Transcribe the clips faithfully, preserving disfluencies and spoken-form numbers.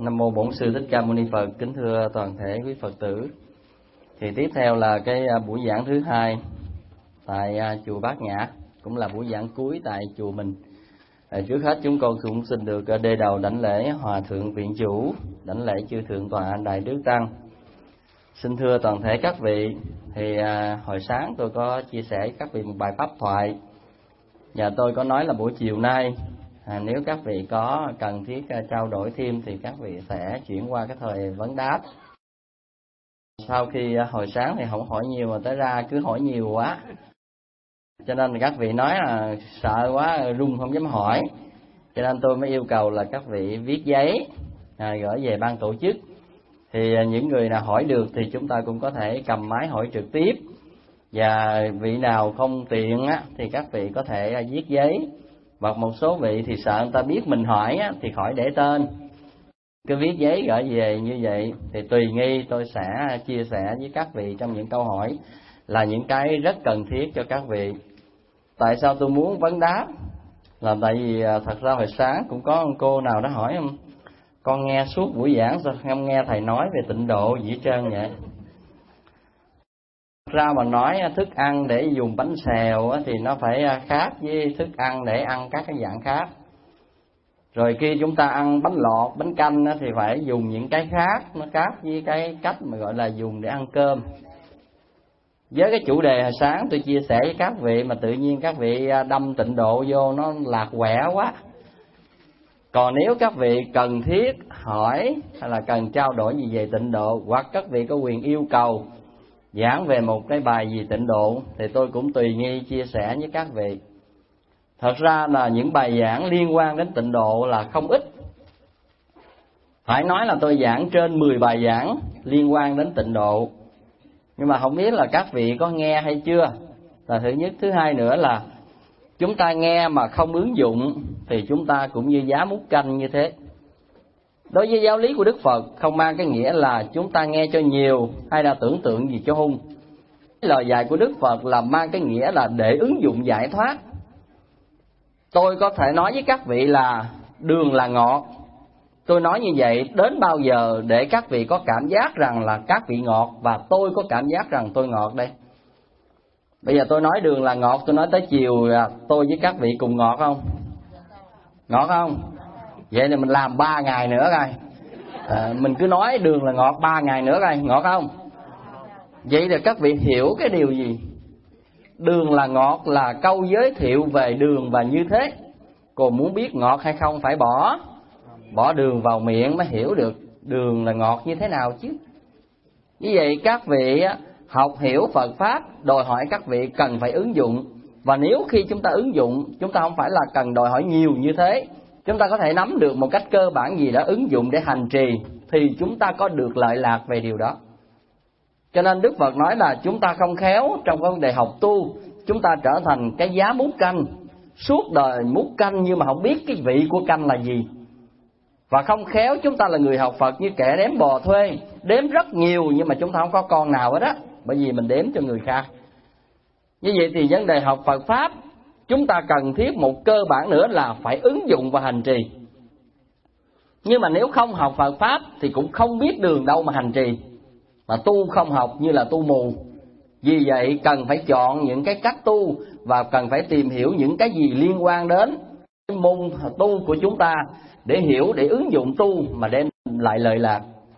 Nam mô Bổn Sư Thích Ca Mâu Ni Phật. Kính thưa toàn thể quý Phật tử. Thì tiếp theo là cái buổi giảng thứ hai tại chùa Bát Nhã, cũng là buổi giảng cuối tại chùa mình. À, trước hết chúng con cũng xin được đê đầu đảnh lễ Hòa thượng Viện Chủ, đảnh lễ chư thượng tọa Đại Đức Tăng. Xin thưa toàn thể các vị, thì à, hồi sáng tôi có chia sẻ với các vị một bài pháp thoại, và tôi có nói là buổi chiều nay à, nếu các vị có cần thiết à, trao đổi thêm thì các vị sẽ chuyển qua cái thời vấn đáp. Sau khi à, hồi sáng thì không hỏi nhiều mà tới ra cứ hỏi nhiều quá, cho nên các vị nói là sợ quá run không dám hỏi, cho nên tôi mới yêu cầu là các vị viết giấy à, gửi về ban tổ chức. Thì à, những người nào hỏi được thì chúng ta cũng có thể cầm máy hỏi trực tiếp, và vị nào không tiện á, thì các vị có thể à, viết giấy. Hoặc một số vị thì sợ người ta biết mình hỏi á, thì khỏi để tên, cứ viết giấy gửi về như vậy. Thì tùy nghi tôi sẽ chia sẻ với các vị trong những câu hỏi là những cái rất cần thiết cho các vị. Tại sao tôi muốn vấn đáp? Là tại vì thật ra hồi sáng cũng có một cô nào đó hỏi không, con nghe suốt buổi giảng sao không nghe thầy nói về tịnh độ gì hết trơn vậy? Ra mà nói thức ăn để dùng bánh xèo thì nó phải khác với thức ăn để ăn các cái dạng khác. Rồi khi chúng ta ăn bánh lọt, bánh canh thì phải dùng những cái khác, nó khác với cái cách mà gọi là dùng để ăn cơm. Với cái chủ đề hồi sáng tôi chia sẻ với các vị mà tự nhiên các vị đâm tịnh độ vô nó lạc quẻ quá. Còn nếu các vị cần thiết hỏi hay là cần trao đổi gì về tịnh độ, hoặc các vị có quyền yêu cầu giảng về một cái bài gì tịnh độ, thì tôi cũng tùy nghi chia sẻ với các vị. Thật ra là những bài giảng liên quan đến tịnh độ là không ít. Phải nói là tôi giảng trên mười bài giảng liên quan đến tịnh độ. Nhưng mà không biết là các vị có nghe hay chưa, là thứ nhất. Thứ hai nữa là chúng ta nghe mà không ứng dụng thì chúng ta cũng như giá múc canh như thế. Đối với giáo lý của Đức Phật không mang cái nghĩa là chúng ta nghe cho nhiều hay là tưởng tượng gì cho hung. Lời dạy của Đức Phật là mang cái nghĩa là để ứng dụng giải thoát. Tôi có thể nói với các vị là đường là ngọt. Tôi nói như vậy đến bao giờ để các vị có cảm giác rằng là các vị ngọt, và tôi có cảm giác rằng tôi ngọt đây? Bây giờ tôi nói đường là ngọt, tôi nói tới chiều là tôi với các vị cùng ngọt không? Ngọt không? Vậy thì mình làm ba ngày nữa coi. À, mình cứ nói đường là ngọt ba ngày nữa coi, ngọt không? Vậy thì các vị hiểu cái điều gì? Đường là ngọt là câu giới thiệu về đường và như thế. Còn muốn biết ngọt hay không phải bỏ Bỏ đường vào miệng mới hiểu được đường là ngọt như thế nào chứ. Như vậy các vị học hiểu Phật Pháp đòi hỏi các vị cần phải ứng dụng. Và nếu khi chúng ta ứng dụng, chúng ta không phải là cần đòi hỏi nhiều như thế, chúng ta có thể nắm được một cách cơ bản gì đó ứng dụng để hành trì, thì chúng ta có được lợi lạc về điều đó. Cho nên Đức Phật nói là chúng ta không khéo trong vấn đề học tu, chúng ta trở thành cái giá múc canh, suốt đời múc canh nhưng mà không biết cái vị của canh là gì. Và không khéo chúng ta là người học Phật như kẻ đếm bò thuê, đếm rất nhiều nhưng mà chúng ta không có con nào hết á, bởi vì mình đếm cho người khác. Như vậy thì vấn đề học Phật Pháp, chúng ta cần thiết một cơ bản nữa là phải ứng dụng và hành trì. Nhưng mà nếu không học Phật Pháp thì cũng không biết đường đâu mà hành trì. Mà tu không học như là tu mù. Vì vậy cần phải chọn những cái cách tu, và cần phải tìm hiểu những cái gì liên quan đến cái môn tu của chúng ta, để hiểu, để ứng dụng tu mà đem lại lợi lạc.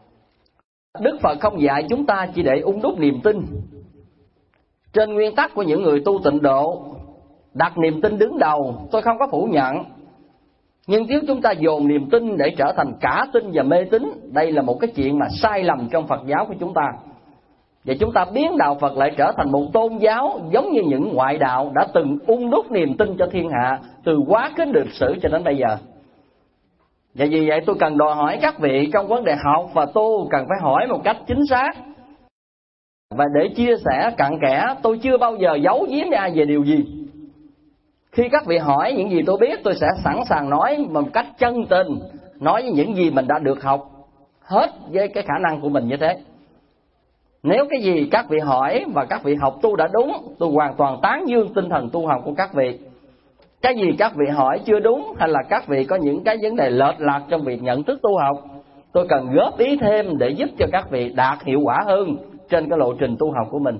Đức Phật không dạy chúng ta chỉ để ung đúc niềm tin. Trên nguyên tắc của những người tu tịnh độ, đặt niềm tin đứng đầu, tôi không có phủ nhận. Nhưng nếu chúng ta dồn niềm tin để trở thành cả tin và mê tín, đây là một cái chuyện mà sai lầm trong Phật giáo của chúng ta. Và chúng ta biến đạo Phật lại trở thành một tôn giáo giống như những ngoại đạo đã từng ung đúc niềm tin cho thiên hạ từ quá khứ lịch sử cho đến bây giờ. Và vì vậy tôi cần đòi hỏi các vị trong vấn đề học và tu cần phải hỏi một cách chính xác. Và để chia sẻ cặn kẽ, tôi chưa bao giờ giấu giếm ai về điều gì. Khi các vị hỏi những gì tôi biết, tôi sẽ sẵn sàng nói một cách chân tình, nói với những gì mình đã được học hết với cái khả năng của mình như thế. Nếu cái gì các vị hỏi và các vị học tu đã đúng, tôi hoàn toàn tán dương tinh thần tu học của các vị. Cái gì các vị hỏi chưa đúng, hay là các vị có những cái vấn đề lệch lạc trong việc nhận thức tu học, tôi cần góp ý thêm để giúp cho các vị đạt hiệu quả hơn trên cái lộ trình tu học của mình.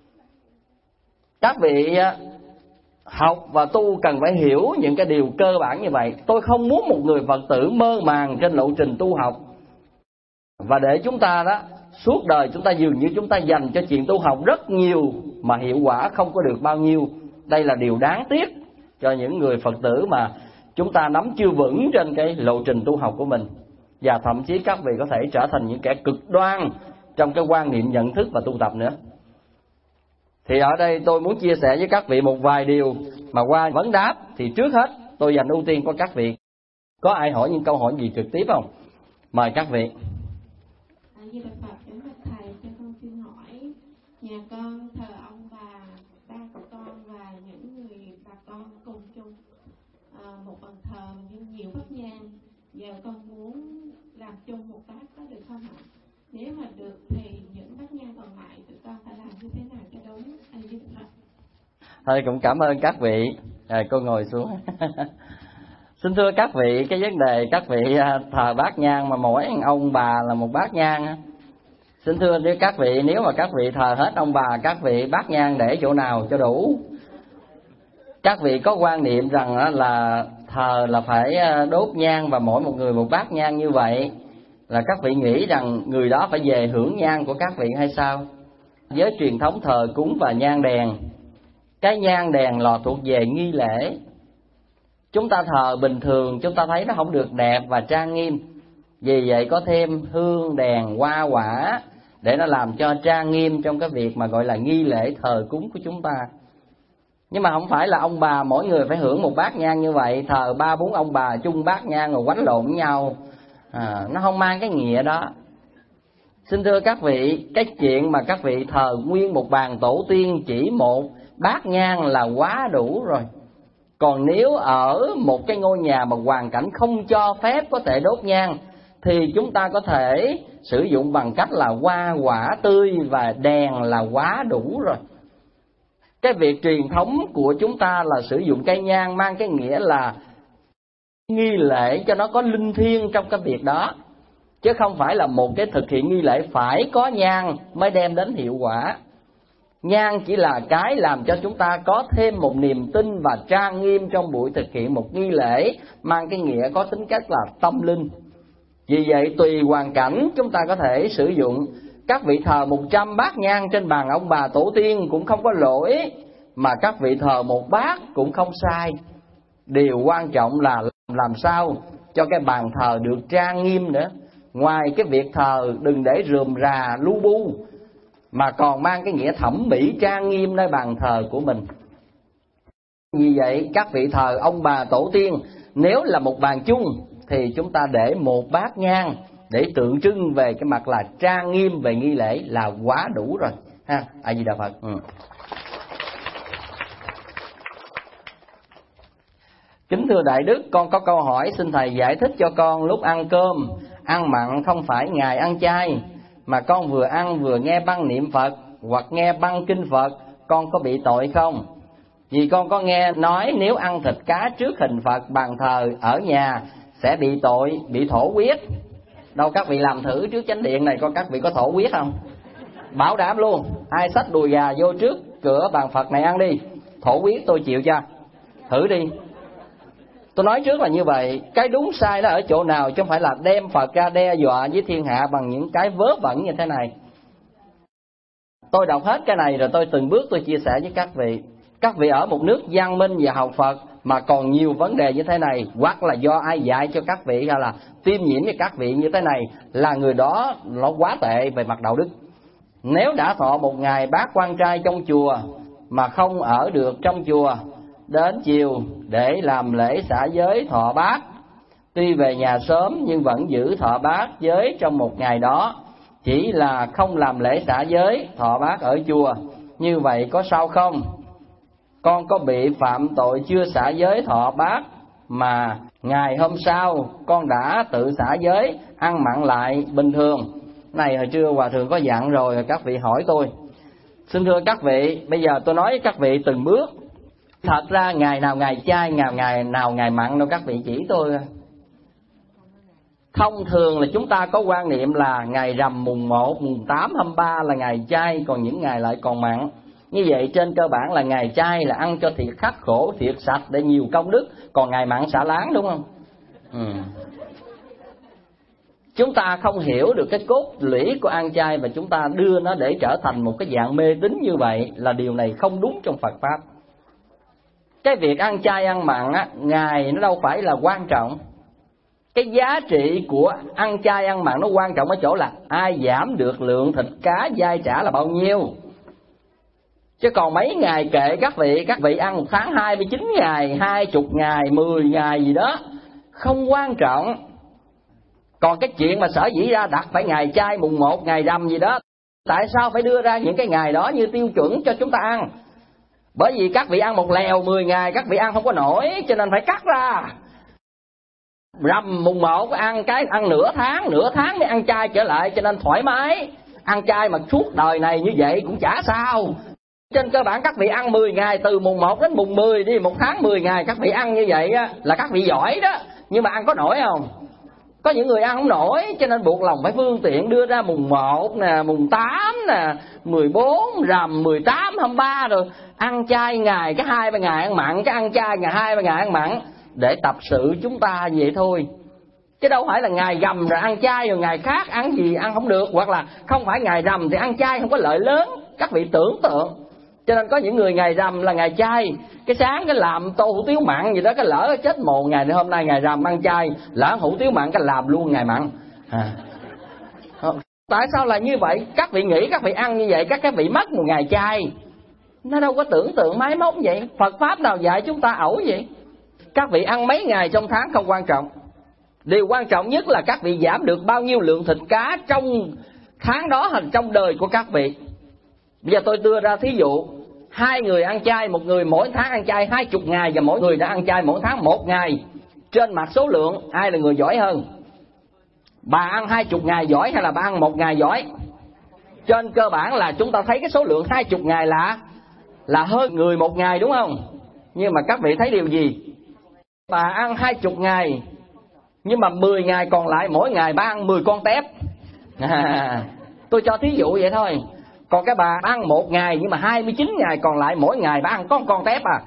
Các vị học và tu cần phải hiểu những cái điều cơ bản như vậy. Tôi không muốn một người Phật tử mơ màng trên lộ trình tu học, và để chúng ta đó suốt đời chúng ta dường như chúng ta dành cho chuyện tu học rất nhiều mà hiệu quả không có được bao nhiêu. Đây là điều đáng tiếc cho những người Phật tử mà chúng ta nắm chưa vững trên cái lộ trình tu học của mình, và thậm chí các vị có thể trở thành những kẻ cực đoan trong cái quan niệm nhận thức và tu tập nữa. Thì ở đây tôi muốn chia sẻ với các vị một vài điều mà qua vấn đáp. Thì trước hết tôi dành ưu tiên của các vị. Có ai hỏi những câu hỏi gì trực tiếp không? Mời các vị. À, Di Đà Phật, kính bạch thầy, cho con xin hỏi, nhà con thờ ông bà, ba của con và những người bà con cùng chung à, một bàn thờ nhưng nhiều bát nhang. Giờ con muốn làm chung một bát có được không ạ? Nếu mà được thì những bát nhang còn lại tụi con phải làm như thế nào cho đúng? Anh Di Đà Phật. Thôi cũng cảm ơn các vị. À, cô ngồi xuống. Xin thưa các vị, cái vấn đề các vị thờ bát nhang mà mỗi ông bà là một bát nhang. Xin thưa với các vị, nếu mà các vị thờ hết ông bà, các vị bát nhang để chỗ nào cho đủ? Các vị có quan niệm rằng là thờ là phải đốt nhang và mỗi một người một bát nhang như vậy, là các vị nghĩ rằng người đó phải về hưởng nhang của các vị hay sao? Với truyền thống thờ cúng và nhang đèn, cái nhang đèn lò thuộc về nghi lễ. Chúng ta thờ bình thường chúng ta thấy nó không được đẹp và trang nghiêm, vì vậy có thêm hương đèn hoa quả để nó làm cho trang nghiêm trong cái việc mà gọi là nghi lễ thờ cúng của chúng ta. Nhưng mà không phải là ông bà mỗi người phải hưởng một bát nhang như vậy, thờ ba bốn ông bà chung bát nhang rồi quánh lộn với nhau, à, nó không mang cái nghĩa đó. Xin thưa các vị, cái chuyện mà các vị thờ nguyên một bàn tổ tiên chỉ một bát nhang là quá đủ rồi. Còn nếu ở một cái ngôi nhà mà hoàn cảnh không cho phép có thể đốt nhang, thì chúng ta có thể sử dụng bằng cách là hoa quả tươi và đèn là quá đủ rồi. Cái việc truyền thống của chúng ta là sử dụng cây nhang mang cái nghĩa là nghi lễ cho nó có linh thiêng trong cái việc đó, chứ không phải là một cái thực hiện nghi lễ phải có nhang mới đem đến hiệu quả. Nhang chỉ là cái làm cho chúng ta có thêm một niềm tin và trang nghiêm trong buổi thực hiện một nghi lễ mang cái nghĩa có tính cách là tâm linh. Vì vậy tùy hoàn cảnh chúng ta có thể sử dụng. Các vị thờ một trăm bát nhang trên bàn ông bà tổ tiên cũng không có lỗi, mà các vị thờ một bát cũng không sai. Điều quan trọng là làm sao cho cái bàn thờ được trang nghiêm nữa. Ngoài cái việc thờ đừng để rườm rà lu bu, mà còn mang cái nghĩa thẩm mỹ trang nghiêm nơi bàn thờ của mình. Vì vậy các vị thờ ông bà tổ tiên, nếu là một bàn chung thì chúng ta để một bát nhang để tượng trưng về cái mặt là trang nghiêm về nghi lễ là quá đủ rồi ha. A Di Đà Phật. Ừ. Kính thưa Đại Đức, con có câu hỏi xin thầy giải thích cho con. Lúc ăn cơm, ăn mặn không phải ngày ăn chay, mà con vừa ăn vừa nghe băng niệm Phật hoặc nghe băng kinh Phật, con có bị tội không? Vì con có nghe nói nếu ăn thịt cá trước hình Phật bàn thờ ở nhà sẽ bị tội, bị thổ huyết. Đâu các vị làm thử trước chánh điện này coi các vị có thổ huyết không? Bảo đảm luôn, ai xách đùi gà vô trước cửa bàn Phật này ăn đi, thổ huyết tôi chịu cho. Thử đi. Tôi nói trước là như vậy. Cái đúng sai nó ở chỗ nào, chứ không phải là đem Phật ra đe dọa với thiên hạ bằng những cái vớ vẩn như thế này. Tôi đọc hết cái này rồi tôi từng bước tôi chia sẻ với các vị. Các vị ở một nước văn minh và học Phật mà còn nhiều vấn đề như thế này, hoặc là do ai dạy cho các vị, hay là tiêm nhiễm với các vị như thế này, là người đó nó quá tệ về mặt đạo đức. Nếu đã thọ một ngày bát quan trai trong chùa mà không ở được trong chùa, đến chiều để làm lễ xả giới thọ bát, tuy về nhà sớm nhưng vẫn giữ thọ bát giới trong một ngày đó, chỉ là không làm lễ xả giới thọ bát ở chùa, như vậy có sao không? Con có bị phạm tội chưa xả giới thọ bát mà ngày hôm sau con đã tự xả giới ăn mặn lại bình thường? Này hồi trưa Hòa Thượng có dặn rồi, các vị hỏi tôi. Xin thưa các vị, bây giờ tôi nói với các vị từng bước. Thật ra ngày nào ngày chay, ngày ngày nào ngày mặn đâu, các vị chỉ tôi. Thông thường là chúng ta có quan niệm là ngày rằm mùng một, mùng tám, hai mươi ba là ngày chay, còn những ngày lại còn mặn. Như vậy trên cơ bản là ngày chay là ăn cho thiệt khắc khổ, thiệt sạch để nhiều công đức, còn ngày mặn xả láng, đúng không? Ừ. Chúng ta không hiểu được cái cốt lũy của ăn chay và chúng ta đưa nó để trở thành một cái dạng mê tín như vậy là điều này không đúng trong Phật Pháp. Cái việc ăn chay ăn mặn á, ngày nó đâu phải là quan trọng. Cái giá trị của ăn chay ăn mặn nó quan trọng ở chỗ là ai giảm được lượng thịt cá dai trả là bao nhiêu. Chứ còn mấy ngày kệ các vị, các vị ăn một tháng hai mươi chín ngày, hai mươi ngày, mười ngày gì đó, không quan trọng. Còn cái chuyện mà sở dĩ ra đặt phải ngày chay mùng một, ngày rằm gì đó, tại sao phải đưa ra những cái ngày đó như tiêu chuẩn cho chúng ta ăn? Bởi vì các vị ăn một lèo mười ngày, các vị ăn không có nổi, cho nên phải cắt ra. Rằm mùng một ăn cái ăn nửa tháng, nửa tháng mới ăn chay trở lại, cho nên thoải mái. Ăn chay mà suốt đời này như vậy cũng chả sao. Trên cơ bản các vị ăn mười ngày, từ mùng một đến mùng mười đi, một tháng mười ngày các vị ăn như vậy á, là các vị giỏi đó. Nhưng mà ăn có nổi không? Có những người ăn không nổi, cho nên buộc lòng phải phương tiện đưa ra mùng một nè, mùng tám nè, mười bốn, rằm, mười tám, hai mươi ba rồi. Ăn chay ngày, cái hai ba ngày ăn mặn, cái ăn chay ngày hai ba ngày ăn mặn. Để tập sự chúng ta vậy thôi. Chứ đâu phải là ngày rằm rồi ăn chay, rồi ngày khác ăn gì ăn không được. Hoặc là không phải ngày rằm thì ăn chay không có lợi lớn. Các vị tưởng tượng. Cho nên có những người ngày rằm là ngày chay, cái sáng cái làm tô hủ tiếu mặn gì đó, cái lỡ chết mồ ngày này hôm nay ngày rằm ăn chay, lỡ hủ tiếu mặn cái làm luôn ngày mặn. À. Tại sao là như vậy? Các vị nghĩ các vị ăn như vậy các cái vị mất một ngày chay. Nó đâu có tưởng tượng máy móc vậy. Phật Pháp nào dạy chúng ta ẩu vậy? Các vị ăn mấy ngày trong tháng không quan trọng. Điều quan trọng nhất là các vị giảm được bao nhiêu lượng thịt cá trong tháng đó hay trong đời của các vị. Bây giờ tôi đưa ra thí dụ, hai người ăn chay, một người mỗi tháng ăn chay hai mươi ngày và mỗi người đã ăn chay mỗi tháng một ngày. Trên mặt số lượng ai là người giỏi hơn? Bà ăn hai mươi ngày giỏi hay là bà ăn một ngày giỏi? Trên cơ bản là chúng ta thấy cái số lượng hai mươi ngày là là hơn người một ngày, đúng không? Nhưng mà các vị thấy điều gì? Bà ăn hai mươi ngày, nhưng mà mười ngày còn lại mỗi ngày bà ăn mười con tép. À, tôi cho thí dụ vậy thôi. Còn cái bà ăn một ngày nhưng mà hai mươi chín ngày còn lại mỗi ngày bà ăn có một con tép à.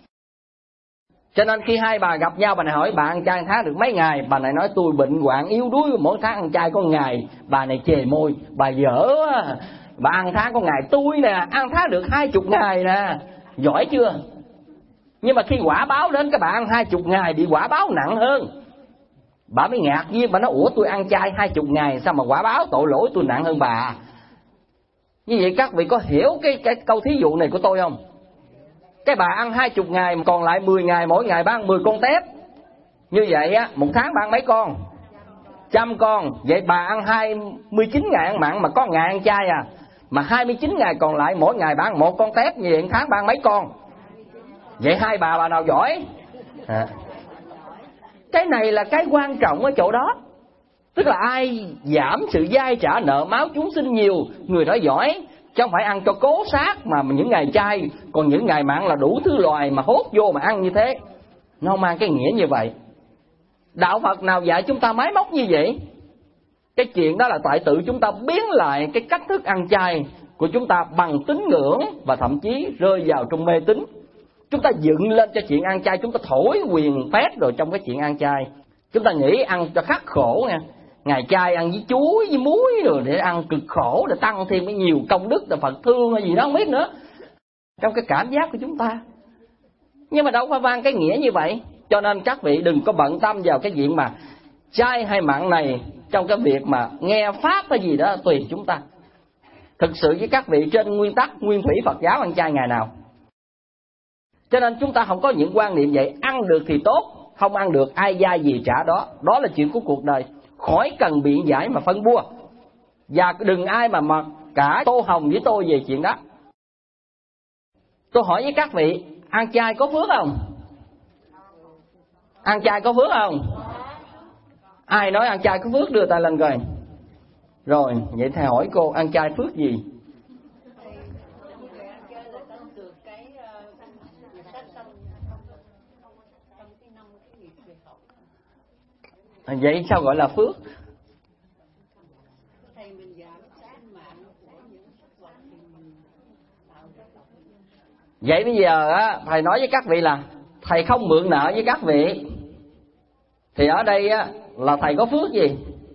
Cho nên khi hai bà gặp nhau, bà này hỏi bà ăn chay tháng được mấy ngày, bà này nói tôi bệnh hoạn yếu đuối, mỗi tháng ăn chay có ngày. Bà này chề môi, bà dở quá. Bà ăn tháng có ngày, tôi nè ăn tháng được hai mươi ngày nè, giỏi chưa? Nhưng mà khi quả báo đến các bạn ăn hai mươi ngày bị quả báo nặng hơn. Bà mới ngạc nhiên, bà nói ủa tôi ăn chay hai mươi ngày sao mà quả báo tội lỗi tôi nặng hơn bà? Như vậy các vị có hiểu cái, cái câu thí dụ này của tôi không? Cái bà ăn hai mươi ngày còn lại mười ngày mỗi ngày bà ăn mười con tép. Như vậy á, một tháng bà ăn mấy con? Trăm con. Vậy bà ăn hai mươi chín ngày ăn mặn mà có ngày ăn chay à. Mà hai mươi chín ngày còn lại mỗi ngày bà ăn một con tép, như vậy một tháng bà ăn mấy con? Vậy hai bà bà nào giỏi? À. Cái này là cái quan trọng ở chỗ đó. Tức là ai giảm sự dai trả nợ máu chúng sinh nhiều, người đó giỏi. Chứ không phải ăn cho cố xác mà những ngày chay, còn những ngày mặn là đủ thứ loài mà hốt vô mà ăn như thế. Nó mang cái nghĩa như vậy. Đạo Phật nào dạy chúng ta máy móc như vậy? Cái chuyện đó là tại tự chúng ta biến lại cái cách thức ăn chay của chúng ta bằng tín ngưỡng, và thậm chí rơi vào trong mê tín. Chúng ta dựng lên cho chuyện ăn chay, chúng ta thổi quyền phép rồi trong cái chuyện ăn chay. Chúng ta nghĩ ăn cho khắc khổ nha. Ngày chay ăn với chuối, với muối rồi để ăn cực khổ, để tăng thêm cái nhiều công đức, để Phật thương hay gì đó không biết nữa. Trong cái cảm giác của chúng ta. Nhưng mà đâu phải mang cái nghĩa như vậy. Cho nên các vị đừng có bận tâm vào cái chuyện mà chay hay mặn này, trong cái việc mà nghe Pháp hay gì đó tùy chúng ta. Thực sự với các vị trên nguyên tắc nguyên thủy Phật giáo ăn chay ngày nào. Cho nên chúng ta không có những quan niệm vậy. Ăn được thì tốt, không ăn được ai dai gì trả đó. Đó là chuyện của cuộc đời. Khỏi cần biện giải mà phân bua. Và đừng ai mà mà cả tô hồng với tôi về chuyện đó. Tôi hỏi với các vị, ăn chay có phước không? Ăn chay có phước không? Ai nói ăn chay có phước đưa tay lên coi. Rồi, vậy thầy hỏi cô, ăn chay phước gì? Vậy sao gọi là phước? Vậy bây giờ á, thầy nói với các vị là thầy không mượn nợ với các vị, thì ở đây á, là thầy có phước gì?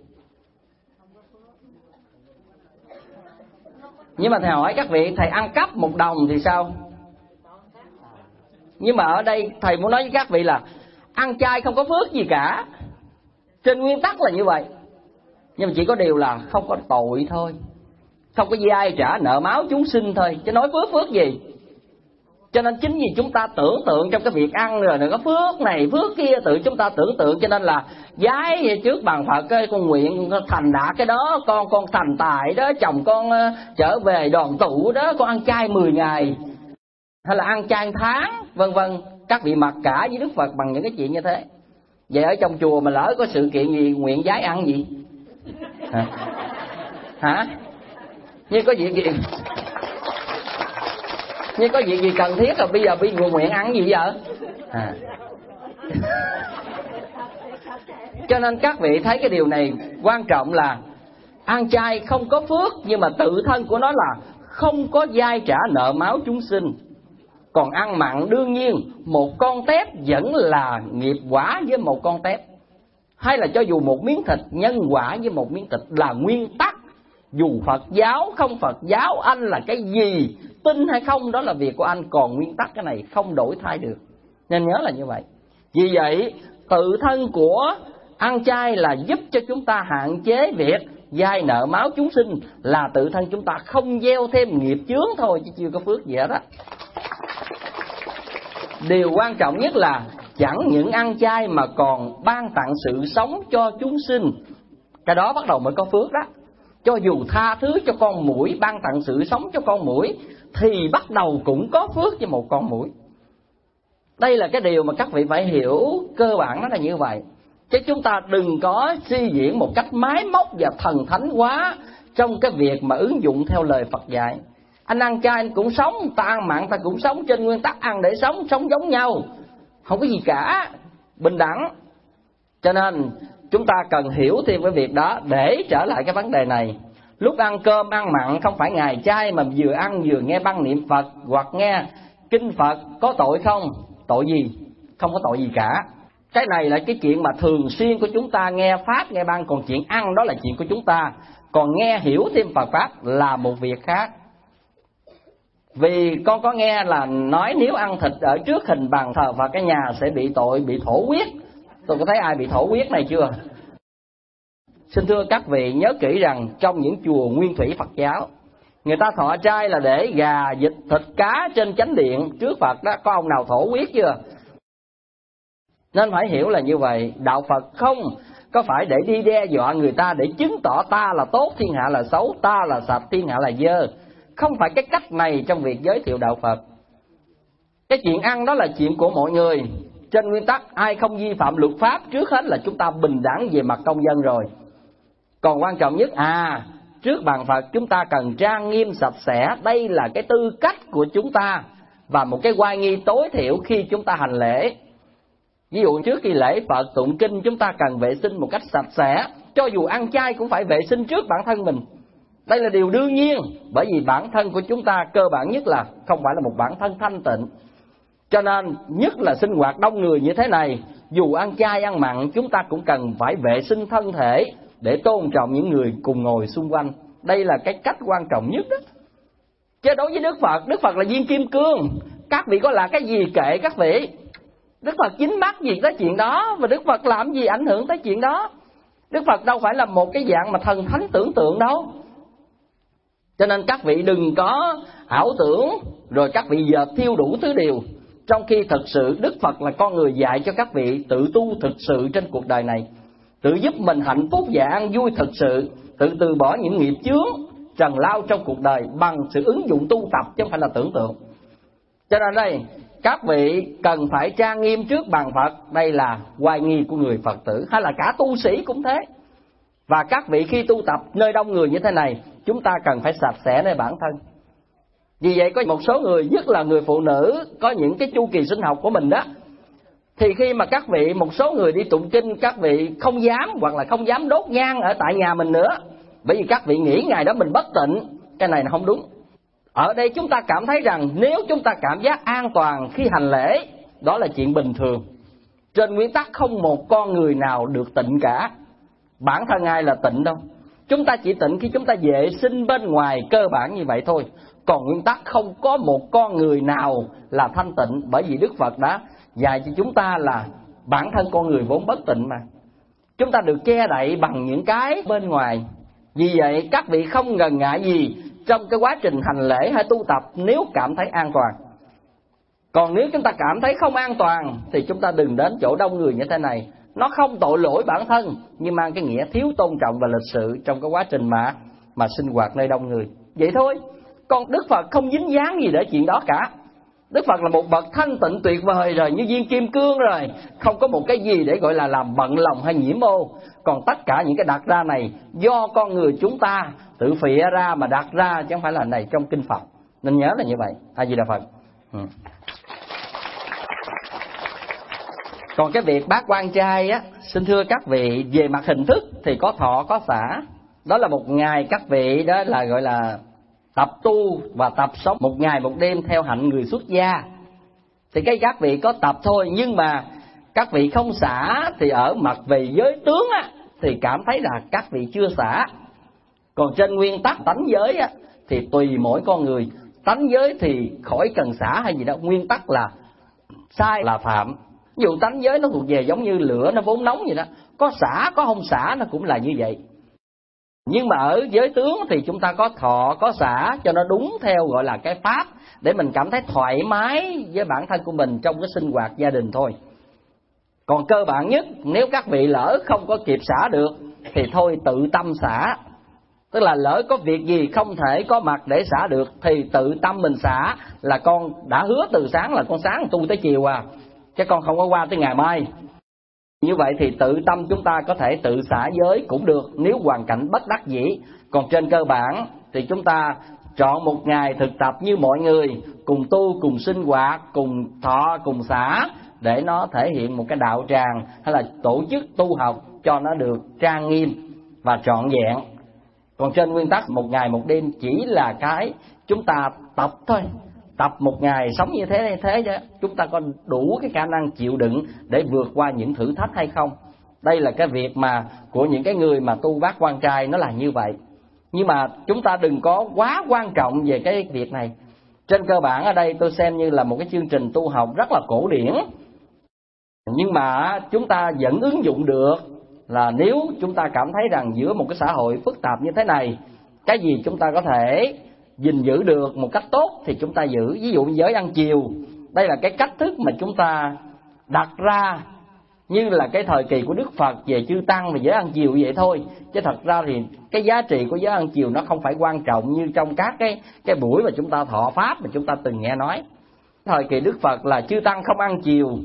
Nhưng mà thầy hỏi các vị, thầy ăn cắp một đồng thì sao? Nhưng mà ở đây thầy muốn nói với các vị là ăn chay không có phước gì cả. Trên nguyên tắc là như vậy. Nhưng mà chỉ có điều là không có tội thôi, không có dai trả nợ máu chúng sinh thôi, chứ nói phước phước gì. Cho nên chính vì chúng ta tưởng tượng trong cái việc ăn rồi nó có phước này phước kia, tự chúng ta tưởng tượng, cho nên là giái trước bàn Phật cái con nguyện thành đạt cái đó, con con thành tài đó, chồng con uh, trở về đoàn tụ đó, con ăn chay mười ngày hay là ăn chay tháng vân vân. Các vị mặc cả với Đức Phật bằng những cái chuyện như thế. Vậy ở trong chùa mà lỡ có sự kiện gì nguyện giái ăn gì hả? Hả? Như có việc gì như có việc gì cần thiết rồi bây giờ bị người nguyện ăn gì vậy? À. Cho nên các vị thấy cái điều này quan trọng là ăn chay không có phước, nhưng mà tự thân của nó là không có dai trả nợ máu chúng sinh. Còn ăn mặn đương nhiên một con tép vẫn là nghiệp quả với một con tép, hay là cho dù một miếng thịt nhân quả với một miếng thịt là nguyên tắc. Dù Phật giáo không Phật giáo, anh là cái gì, tin hay không đó là việc của anh, còn nguyên tắc cái này không đổi thay được. Nên nhớ là như vậy. Vì vậy tự thân của ăn chay là giúp cho chúng ta hạn chế việc dai nợ máu chúng sinh, là tự thân chúng ta không gieo thêm nghiệp chướng thôi, chứ chưa có phước gì hết á. Điều quan trọng nhất là chẳng những ăn chay mà còn ban tặng sự sống cho chúng sinh, cái đó bắt đầu mới có phước đó. Cho dù tha thứ cho con muỗi, ban tặng sự sống cho con muỗi, thì bắt đầu cũng có phước cho một con muỗi. Đây là cái điều mà các vị phải hiểu cơ bản, nó là như vậy. Chứ chúng ta đừng có suy diễn một cách máy móc và thần thánh quá trong cái việc mà ứng dụng theo lời Phật dạy. Anh ăn chay anh cũng sống, ta ăn mặn ta cũng sống, trên nguyên tắc ăn để sống, sống giống nhau, không có gì cả, bình đẳng. Cho nên chúng ta cần hiểu thêm cái việc đó để trở lại cái vấn đề này. Lúc ăn cơm ăn mặn không phải ngày chay mà vừa ăn vừa nghe băng niệm Phật hoặc nghe kinh Phật, có tội không? Tội gì? Không có tội gì cả. Cái này là cái chuyện mà thường xuyên của chúng ta nghe Pháp, nghe băng, còn chuyện ăn đó là chuyện của chúng ta. Còn nghe hiểu thêm Phật Pháp là một việc khác. Vì con có nghe là nói nếu ăn thịt ở trước hình bàn thờ Phật cái nhà sẽ bị tội, bị thổ huyết. Tôi có thấy ai bị thổ huyết này chưa? Xin thưa các vị nhớ kỹ rằng trong những chùa nguyên thủy Phật giáo, người ta thọ trai là để gà, vịt, thịt, cá trên chánh điện trước Phật đó, có ông nào thổ huyết chưa? Nên phải hiểu là như vậy. Đạo Phật không có phải để đi đe dọa người ta, để chứng tỏ ta là tốt, thiên hạ là xấu, ta là sạch, thiên hạ là dơ. Không phải cái cách này trong việc giới thiệu đạo Phật. Cái chuyện ăn đó là chuyện của mọi người. Trên nguyên tắc ai không vi phạm luật pháp, trước hết là chúng ta bình đẳng về mặt công dân rồi. Còn quan trọng nhất, à, trước bàn Phật chúng ta cần trang nghiêm sạch sẽ. Đây là cái tư cách của chúng ta và một cái oai nghi tối thiểu khi chúng ta hành lễ. Ví dụ trước khi lễ Phật tụng kinh chúng ta cần vệ sinh một cách sạch sẽ. Cho dù ăn chay cũng phải vệ sinh trước bản thân mình. Đây là điều đương nhiên, bởi vì bản thân của chúng ta cơ bản nhất là không phải là một bản thân thanh tịnh. Cho nên nhất là sinh hoạt đông người như thế này, dù ăn chay ăn mặn chúng ta cũng cần phải vệ sinh thân thể để tôn trọng những người cùng ngồi xung quanh. Đây là cái cách quan trọng nhất đó. Chứ đối với Đức Phật, Đức Phật là viên kim cương, các vị có là cái gì kệ các vị. Đức Phật dính mắc gì tới chuyện đó, và Đức Phật làm gì ảnh hưởng tới chuyện đó. Đức Phật đâu phải là một cái dạng mà thần thánh tưởng tượng đâu. Cho nên các vị đừng có ảo tưởng rồi các vị dệt thiêu đủ thứ điều, trong khi thực sự Đức Phật là con người dạy cho các vị tự tu thực sự trên cuộc đời này, tự giúp mình hạnh phúc và an vui thực sự, tự từ bỏ những nghiệp chướng trần lao trong cuộc đời bằng sự ứng dụng tu tập chứ không phải là tưởng tượng. Cho nên đây các vị cần phải trang nghiêm trước bàn Phật, đây là oai nghi của người Phật tử, hay là cả tu sĩ cũng thế. Và các vị khi tu tập nơi đông người như thế này, chúng ta cần phải sạch sẽ nơi bản thân. Vì vậy có một số người, nhất là người phụ nữ, có những cái chu kỳ sinh học của mình đó, Thì khi mà các vị, một số người đi tụng kinh, các vị không dám hoặc là không dám đốt nhang ở tại nhà mình nữa, bởi vì các vị nghĩ ngày đó mình bất tịnh. Cái này là không đúng. Ở đây chúng ta cảm thấy rằng nếu chúng ta cảm giác an toàn khi hành lễ, đó là chuyện bình thường. Trên nguyên tắc không một con người nào được tịnh cả. Bản thân ai là tịnh đâu. Chúng ta chỉ tịnh khi chúng ta vệ sinh bên ngoài, cơ bản như vậy thôi. Còn nguyên tắc không có một con người nào là thanh tịnh, bởi vì Đức Phật đã dạy cho chúng ta là bản thân con người vốn bất tịnh mà. Chúng ta được che đậy bằng những cái bên ngoài. Vì vậy các vị không ngần ngại gì trong cái quá trình hành lễ hay tu tập nếu cảm thấy an toàn. Còn nếu chúng ta cảm thấy không an toàn thì chúng ta đừng đến chỗ đông người như thế này. Nó không tội lỗi bản thân, nhưng mang cái nghĩa thiếu tôn trọng và lịch sự trong cái quá trình mà mà sinh hoạt nơi đông người. Vậy thôi. Còn Đức Phật không dính dáng gì để chuyện đó cả. Đức Phật là một bậc thanh tịnh tuyệt vời rồi, như viên kim cương rồi, không có một cái gì để gọi là làm bận lòng hay nhiễm ô. Còn tất cả những cái đặt ra này do con người chúng ta tự phịa ra mà đặt ra, chứ không phải là này trong kinh Phật. Nên nhớ là như vậy. A Di Đà Phật. Ừ. Còn cái việc bát quan trai á, xin thưa các vị, về mặt hình thức thì có thọ có xả. Đó là một ngày các vị đó là gọi là tập tu và tập sống một ngày một đêm theo hạnh người xuất gia. Thì cái các vị có tập thôi, nhưng mà các vị không xả thì ở mặt về giới tướng á, thì cảm thấy là các vị chưa xả. Còn trên nguyên tắc tánh giới á, thì tùy mỗi con người. Tánh giới thì khỏi cần xả hay gì đó, nguyên tắc là sai là phạm. Ví dụ tánh giới nó thuộc về giống như lửa nó vốn nóng vậy đó, có xả có không xả nó cũng là như vậy. Nhưng mà ở giới tướng thì chúng ta có thọ có xả cho nó đúng theo gọi là cái pháp, để mình cảm thấy thoải mái với bản thân của mình trong cái sinh hoạt gia đình thôi. Còn cơ bản nhất, nếu các vị lỡ không có kịp xả được thì thôi tự tâm xả. Tức là lỡ có việc gì không thể có mặt để xả được thì tự tâm mình xả. Là con đã hứa từ sáng là con sáng tu tới chiều à, chứ con không có qua tới ngày mai. Như vậy thì tự tâm chúng ta có thể tự xả giới cũng được nếu hoàn cảnh bất đắc dĩ. Còn trên cơ bản thì chúng ta chọn một ngày thực tập như mọi người, cùng tu, cùng sinh hoạt, cùng thọ, cùng xả, để nó thể hiện một cái đạo tràng hay là tổ chức tu học cho nó được trang nghiêm và trọn vẹn. Còn trên nguyên tắc một ngày một đêm chỉ là cái chúng ta tập thôi. Tập một ngày sống như thế như thế chứ chúng ta có đủ cái khả năng chịu đựng để vượt qua những thử thách hay không. Đây là cái việc mà của những cái người mà tu bát quan trai nó là như vậy. Nhưng mà chúng ta đừng có quá quan trọng về cái việc này. Trên cơ bản ở đây tôi xem như là một cái chương trình tu học rất là cổ điển, nhưng mà chúng ta vẫn ứng dụng được. Là nếu chúng ta cảm thấy rằng giữa một cái xã hội phức tạp như thế này, cái gì chúng ta có thể gìn giữ được một cách tốt thì chúng ta giữ. Ví dụ giới ăn chiều, đây là cái cách thức mà chúng ta đặt ra như là cái thời kỳ của Đức Phật về chư tăng và giới ăn chiều vậy thôi. Chứ thật ra thì cái giá trị của giới ăn chiều nó không phải quan trọng như trong các cái cái buổi mà chúng ta thọ pháp mà chúng ta từng nghe nói. Thời kỳ Đức Phật là chư tăng không ăn chiều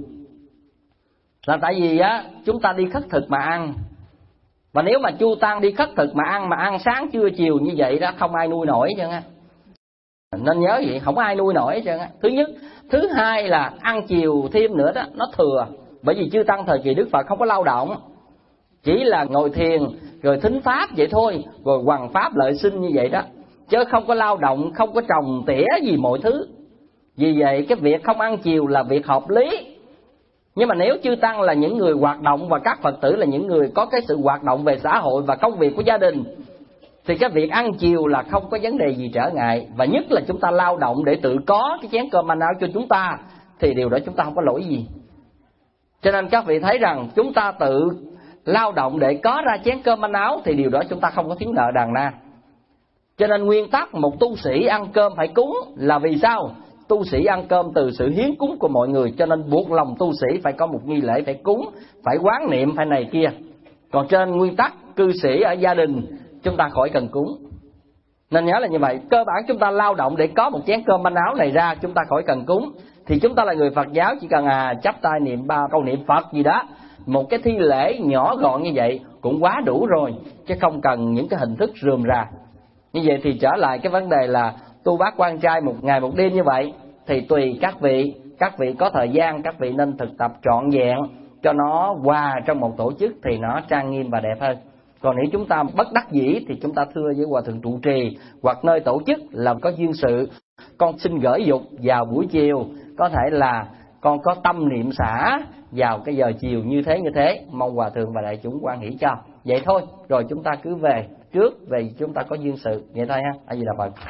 là tại vì á chúng ta đi khất thực mà ăn. Và nếu mà chư tăng đi khất thực mà ăn, mà ăn sáng trưa chiều như vậy đó, không ai nuôi nổi chứ á. Nên nhớ vậy, không ai nuôi nổi chứ á. Thứ nhất. Thứ hai là ăn chiều thêm nữa đó, nó thừa. Bởi vì chư tăng thời kỳ Đức Phật không có lao động, chỉ là ngồi thiền rồi thính pháp vậy thôi, rồi hoằng pháp lợi sinh như vậy đó, chứ không có lao động, không có trồng tỉa gì mọi thứ. Vì vậy cái việc không ăn chiều là việc hợp lý. Nhưng mà nếu chư tăng là những người hoạt động và các Phật tử là những người có cái sự hoạt động về xã hội và công việc của gia đình, thì cái việc ăn chiều là không có vấn đề gì trở ngại. Và nhất là chúng ta lao động để tự có cái chén cơm manh áo cho chúng ta, thì điều đó chúng ta không có lỗi gì. Cho nên các vị thấy rằng chúng ta tự lao động để có ra chén cơm manh áo thì điều đó chúng ta không có thiếu nợ đàn na. Cho nên nguyên tắc một tu sĩ ăn cơm phải cúng là vì sao? Tu sĩ ăn cơm từ sự hiến cúng của mọi người, cho nên buộc lòng tu sĩ phải có một nghi lễ, phải cúng, phải quán niệm, phải này kia. Còn trên nguyên tắc cư sĩ ở gia đình chúng ta khỏi cần cúng. Nên nhớ là như vậy, cơ bản chúng ta lao động để có một chén cơm manh áo này ra, chúng ta khỏi cần cúng. Thì chúng ta là người Phật giáo chỉ cần à chắp tay niệm ba câu niệm Phật gì đó, một cái thi lễ nhỏ gọn như vậy cũng quá đủ rồi, chứ không cần những cái hình thức rườm rà. Như vậy thì trở lại cái vấn đề là tu bát quan trai một ngày một đêm như vậy, thì tùy các vị các vị có thời gian các vị nên thực tập trọn vẹn cho nó hòa trong một tổ chức thì nó trang nghiêm và đẹp hơn. Còn nếu chúng ta bất đắc dĩ thì chúng ta thưa với hòa thượng trụ trì hoặc nơi tổ chức là có duyên sự, con xin gửi dục vào buổi chiều, có thể là con có tâm niệm xả vào cái giờ chiều như thế như thế, mong hòa thượng và đại chúng quan hỷ cho. Vậy thôi, rồi chúng ta cứ về trước, về chúng ta có duyên sự vậy thôi ha. A Di Đà Phật.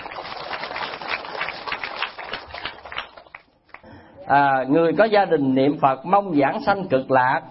À, người có gia đình niệm Phật mong vãng sanh cực lạc,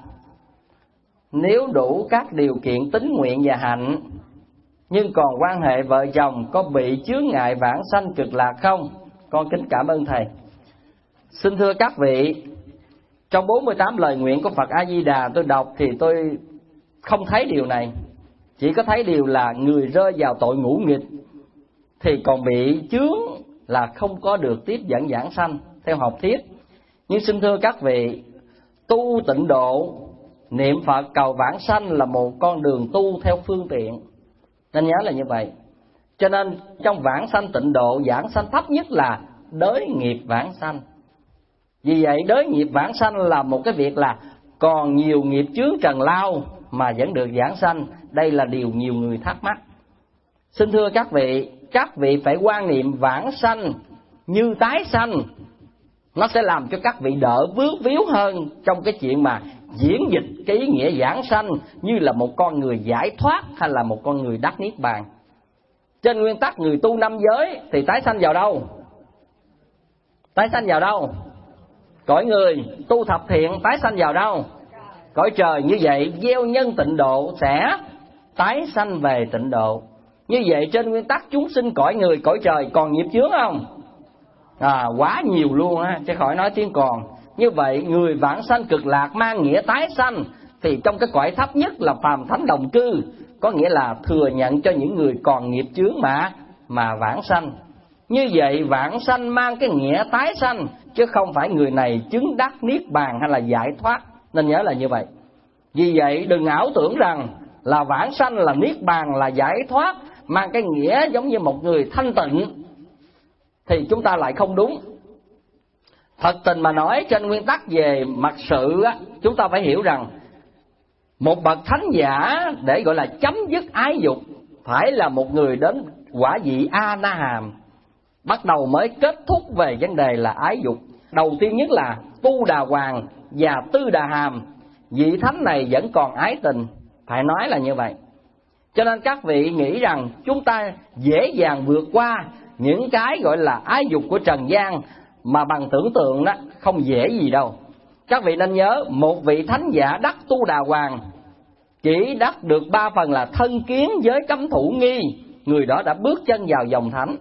nếu đủ các điều kiện tín nguyện và hạnh, nhưng còn quan hệ vợ chồng có bị chướng ngại vãng sanh cực lạc không? Con kính cảm ơn thầy. Xin thưa các vị, trong bốn mươi tám lời nguyện của Phật A Di Đà tôi đọc thì tôi không thấy điều này. Chỉ có thấy điều là người rơi vào tội ngũ nghịch thì còn bị chướng là không có được tiếp dẫn vãng sanh theo học thuyết. Nhưng xin thưa các vị, tu tịnh độ, niệm Phật cầu vãng sanh là một con đường tu theo phương tiện, nên nhớ là như vậy. Cho nên trong vãng sanh tịnh độ, vãng sanh thấp nhất là đới nghiệp vãng sanh. Vì vậy đới nghiệp vãng sanh là một cái việc là còn nhiều nghiệp chướng trần lao mà vẫn được vãng sanh. Đây là điều nhiều người thắc mắc. Xin thưa các vị, các vị phải quan niệm vãng sanh như tái sanh, nó sẽ làm cho các vị đỡ vướng víu hơn trong cái chuyện mà diễn dịch cái ý nghĩa vãng sanh như là một con người giải thoát hay là một con người đắc niết bàn. Trên nguyên tắc người tu năm giới thì tái sanh vào đâu? Tái sanh vào đâu? Cõi người. Tu thập thiện tái sanh vào đâu? Cõi trời. Như vậy gieo nhân tịnh độ sẽ tái sanh về tịnh độ. Như vậy trên nguyên tắc chúng sinh cõi người cõi trời còn nghiệp chướng không? À, quá nhiều luôn á, chứ khỏi nói tiếng còn. Như vậy người vãng sanh cực lạc mang nghĩa tái sanh thì trong cái cõi thấp nhất là phàm thánh đồng cư, có nghĩa là thừa nhận cho những người còn nghiệp chướng mà mà vãng sanh. Như vậy vãng sanh mang cái nghĩa tái sanh, chứ không phải người này chứng đắc niết bàn hay là giải thoát, nên nhớ là như vậy. Vì vậy đừng ảo tưởng rằng là vãng sanh là niết bàn là giải thoát, mang cái nghĩa giống như một người thanh tịnh, thì chúng ta lại không đúng. Thật tình mà nói, trên nguyên tắc về mặt sự á, chúng ta phải hiểu rằng một bậc thánh giả để gọi là chấm dứt ái dục phải là một người đến quả vị A Na Hàm, bắt đầu mới kết thúc về vấn đề là ái dục. Đầu tiên nhất là Tu Đà Hoàng và Tư Đà Hàm, vị thánh này vẫn còn ái tình, phải nói là như vậy. Cho nên các vị nghĩ rằng chúng ta dễ dàng vượt qua những cái gọi là ái dục của trần gian mà bằng tưởng tượng đó, không dễ gì đâu. Các vị nên nhớ, một vị thánh giả đắc Tu Đà Hoàng chỉ đắc được ba phần là thân kiến với cấm thủ nghi, người đó đã bước chân vào dòng thánh.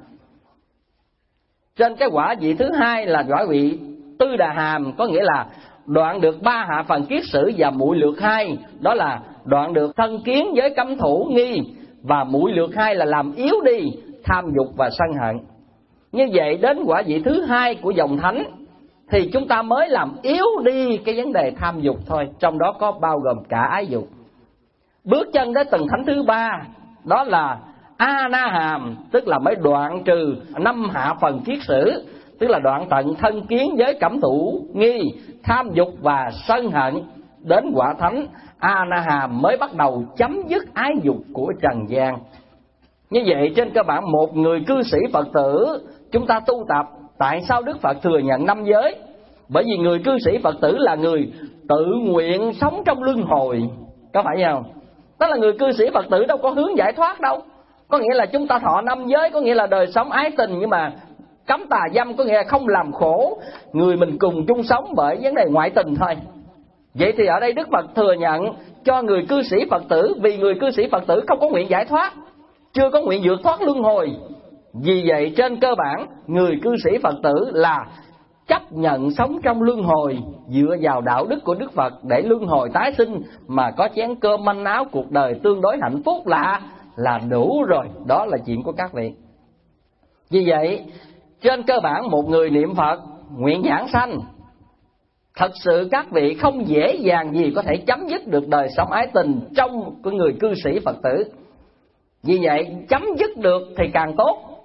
Trên cái quả vị thứ hai là quả vị Tư Đà Hàm, có nghĩa là đoạn được ba hạ phần kiết sử và muội lược hai, đó là đoạn được thân kiến với cấm thủ nghi, và muội lược hai là làm yếu đi tham dục và sân hận. Như vậy đến quả vị thứ hai của dòng thánh thì chúng ta mới làm yếu đi cái vấn đề tham dục thôi, trong đó có bao gồm cả ái dục. Bước chân đến tầng thánh thứ ba, đó là A Na Hàm, tức là mới đoạn trừ năm hạ phần kiết sử, tức là đoạn tận thân kiến với cẩm thủ nghi, tham dục và sân hận. Đến quả thánh A Na Hàm mới bắt đầu chấm dứt ái dục của trần gian. Như vậy trên cơ bản một người cư sĩ Phật tử chúng ta tu tập, tại sao Đức Phật thừa nhận năm giới? Bởi vì người cư sĩ Phật tử là người tự nguyện sống trong luân hồi, có phải không? Đó là người cư sĩ Phật tử đâu có hướng giải thoát đâu. Có nghĩa là chúng ta thọ năm giới, có nghĩa là đời sống ái tình, nhưng mà cấm tà dâm, có nghĩa là không làm khổ người mình cùng chung sống bởi vấn đề ngoại tình thôi. Vậy thì ở đây Đức Phật thừa nhận cho người cư sĩ Phật tử, vì người cư sĩ Phật tử không có nguyện giải thoát, chưa có nguyện vượt thoát luân hồi. Vì vậy trên cơ bản người cư sĩ Phật tử là chấp nhận sống trong luân hồi, dựa vào đạo đức của Đức Phật để luân hồi tái sinh, mà có chén cơm manh áo, cuộc đời tương đối hạnh phúc là là đủ rồi. Đó là chuyện của các vị. Vì vậy trên cơ bản một người niệm Phật nguyện giảng sanh, thật sự các vị không dễ dàng gì có thể chấm dứt được đời sống ái tình trong của người cư sĩ Phật tử. Vì vậy chấm dứt được thì càng tốt,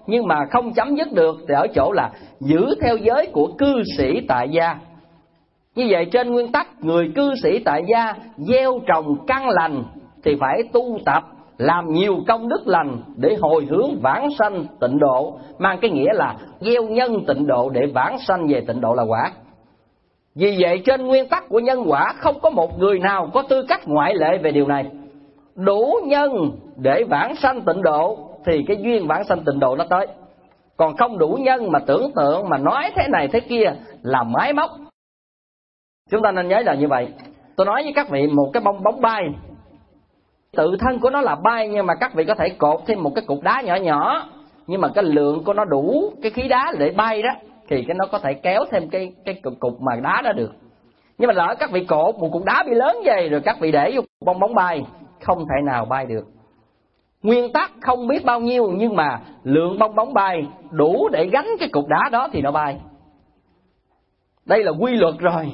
nhưng mà không chấm dứt được thì ở chỗ là giữ theo giới của cư sĩ tại gia. Như vậy trên nguyên tắc người cư sĩ tại gia gieo trồng căn lành thì phải tu tập làm nhiều công đức lành để hồi hướng vãng sanh tịnh độ, mang cái nghĩa là gieo nhân tịnh độ để vãng sanh về tịnh độ là quả. Vì vậy trên nguyên tắc của nhân quả không có một người nào có tư cách ngoại lệ về điều này. Đủ nhân để vãng sanh tịnh độ thì cái duyên vãng sanh tịnh độ nó tới. Còn không đủ nhân mà tưởng tượng mà nói thế này thế kia là máy móc. Chúng ta nên nhớ là như vậy. Tôi nói với các vị một cái bong bóng bay, tự thân của nó là bay, nhưng mà các vị có thể cột thêm một cái cục đá nhỏ nhỏ, nhưng mà cái lượng của nó đủ cái khí đá để bay đó, thì cái nó có thể kéo thêm cái cái cục cục mà đá đó được. Nhưng mà lỡ các vị cột một cục đá bị lớn vậy rồi các vị để vô bong bóng bay, không thể nào bay được. Nguyên tắc không biết bao nhiêu, nhưng mà lượng bong bóng bay đủ để gánh cái cục đá đó thì nó bay. Đây là quy luật rồi.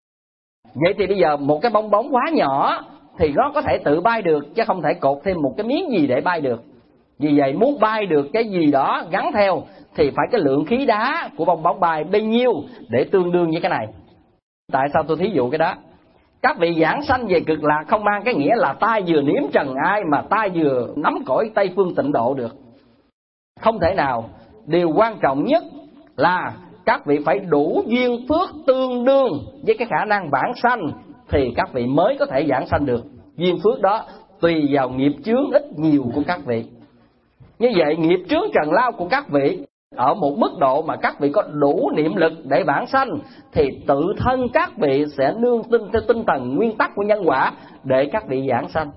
Vậy thì bây giờ một cái bong bóng quá nhỏ thì nó có thể tự bay được, chứ không thể cột thêm một cái miếng gì để bay được. Vì vậy muốn bay được cái gì đó gắn theo thì phải cái lượng khí đá của bong bóng bay bao nhiêu để tương đương với cái này. Tại sao tôi thí dụ cái đó? Các vị giảng sanh về cực lạc không mang cái nghĩa là ta vừa nếm trần ai mà ta vừa nắm cõi Tây Phương tịnh độ được. Không thể nào. Điều quan trọng nhất là các vị phải đủ duyên phước tương đương với cái khả năng vãng sanh thì các vị mới có thể vãng sanh được. Duyên phước đó tùy vào nghiệp chướng ít nhiều của các vị. Như vậy nghiệp chướng trần lao của các vị ở một mức độ mà các vị có đủ niệm lực để vãng sanh thì tự thân các vị sẽ nương tin theo tinh thần nguyên tắc của nhân quả để các vị vãng sanh.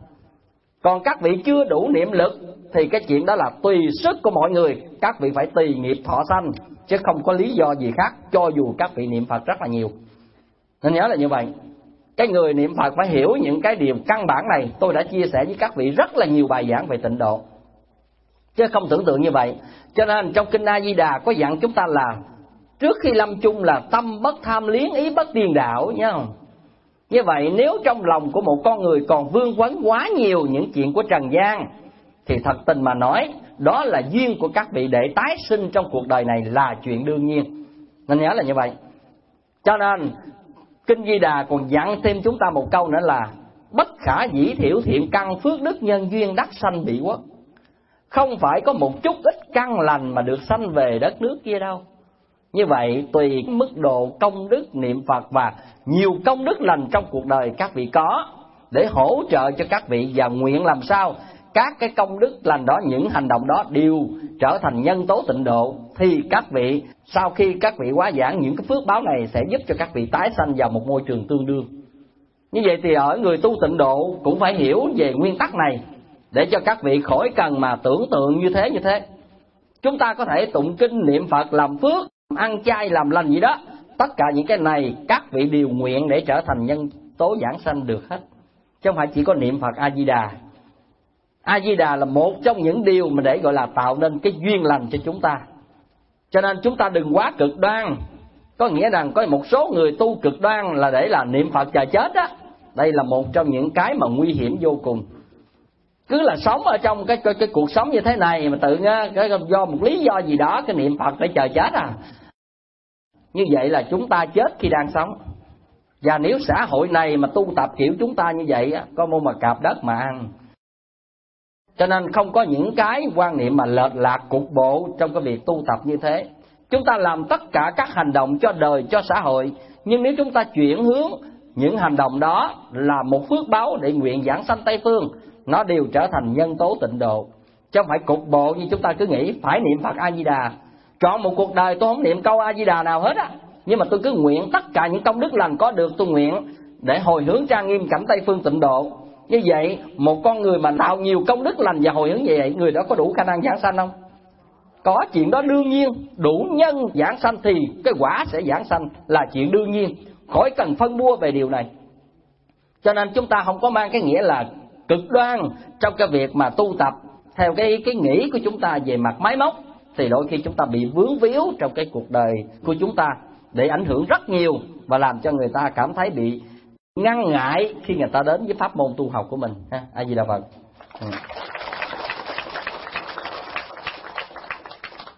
Còn các vị chưa đủ niệm lực thì cái chuyện đó là tùy sức của mọi người, các vị phải tùy nghiệp thọ sanh, chứ không có lý do gì khác cho dù các vị niệm Phật rất là nhiều. Nên nhớ là như vậy. Cái người niệm Phật phải hiểu những cái điều căn bản này. Tôi đã chia sẻ với các vị rất là nhiều bài giảng về tịnh độ, chứ không tưởng tượng như vậy. Cho nên trong Kinh A Di Đà có dặn chúng ta là trước khi lâm chung là tâm bất tham liếng, ý bất điên đảo nhá. Như vậy nếu trong lòng của một con người còn vương vấn quá nhiều những chuyện của trần gian thì thật tình mà nói đó là duyên của các vị để tái sinh trong cuộc đời này là chuyện đương nhiên. Nên nhớ là như vậy. Cho nên Kinh Di Đà còn dặn thêm chúng ta một câu nữa là bất khả dĩ thiểu thiện căn phước đức nhân duyên đắc sanh bị quốc. Không phải có một chút ít căn lành mà được sanh về đất nước kia đâu. Như vậy tùy mức độ công đức niệm Phật và nhiều công đức lành trong cuộc đời các vị có để hỗ trợ cho các vị, và nguyện làm sao các cái công đức lành đó, những hành động đó đều trở thành nhân tố tịnh độ, thì các vị sau khi các vị hóa giảng những cái phước báo này sẽ giúp cho các vị tái sanh vào một môi trường tương đương. Như vậy thì ở người tu tịnh độ cũng phải hiểu về nguyên tắc này để cho các vị khỏi cần mà tưởng tượng như thế như thế. Chúng ta có thể tụng kinh niệm Phật làm phước, ăn chay làm lành gì đó, tất cả những cái này các vị đều nguyện để trở thành nhân tố giảng sanh được hết, chứ không phải chỉ có niệm Phật A Di Đà. A Di Đà là một trong những điều mà để gọi là tạo nên cái duyên lành cho chúng ta. Cho nên chúng ta đừng quá cực đoan. Có nghĩa rằng có một số người tu cực đoan là để là niệm Phật chờ chết á. Đây là một trong những cái mà nguy hiểm vô cùng. Cứ là sống ở trong cái cái, cái cuộc sống như thế này mà tự cái, do một lý do gì đó cái niệm Phật để chờ chết à. Như vậy là chúng ta chết khi đang sống. Và nếu xã hội này mà tu tập kiểu chúng ta như vậy á, có mua mà cạp đất mà ăn. Cho nên không có những cái quan niệm mà lệch lạc cục bộ trong cái việc tu tập như thế. Chúng ta làm tất cả các hành động cho đời, cho xã hội, nhưng nếu chúng ta chuyển hướng những hành động đó là một phước báo để nguyện giảng sanh Tây Phương, nó đều trở thành nhân tố tịnh độ, chứ không phải cục bộ như chúng ta cứ nghĩ phải niệm Phật A Di Đà. Trọn một cuộc đời tôi không niệm câu A Di Đà nào hết á, nhưng mà tôi cứ nguyện tất cả những công đức lành có được tôi nguyện để hồi hướng trang nghiêm cảnh Tây Phương tịnh độ. Như vậy một con người mà tạo nhiều công đức lành và hồi hướng như vậy, người đó có đủ khả năng giảng sanh không? Có, chuyện đó đương nhiên. Đủ nhân giảng sanh thì cái quả sẽ giảng sanh là chuyện đương nhiên, khỏi cần phân bua về điều này. Cho nên chúng ta không có mang cái nghĩa là cực đoan trong cái việc mà tu tập theo cái cái nghĩ của chúng ta về mặt máy móc, thì đôi khi chúng ta bị vướng víu trong cái cuộc đời của chúng ta để ảnh hưởng rất nhiều và làm cho người ta cảm thấy bị ngăn ngại khi người ta đến với pháp môn tu học của mình. A Di Đà Phật. Ừ.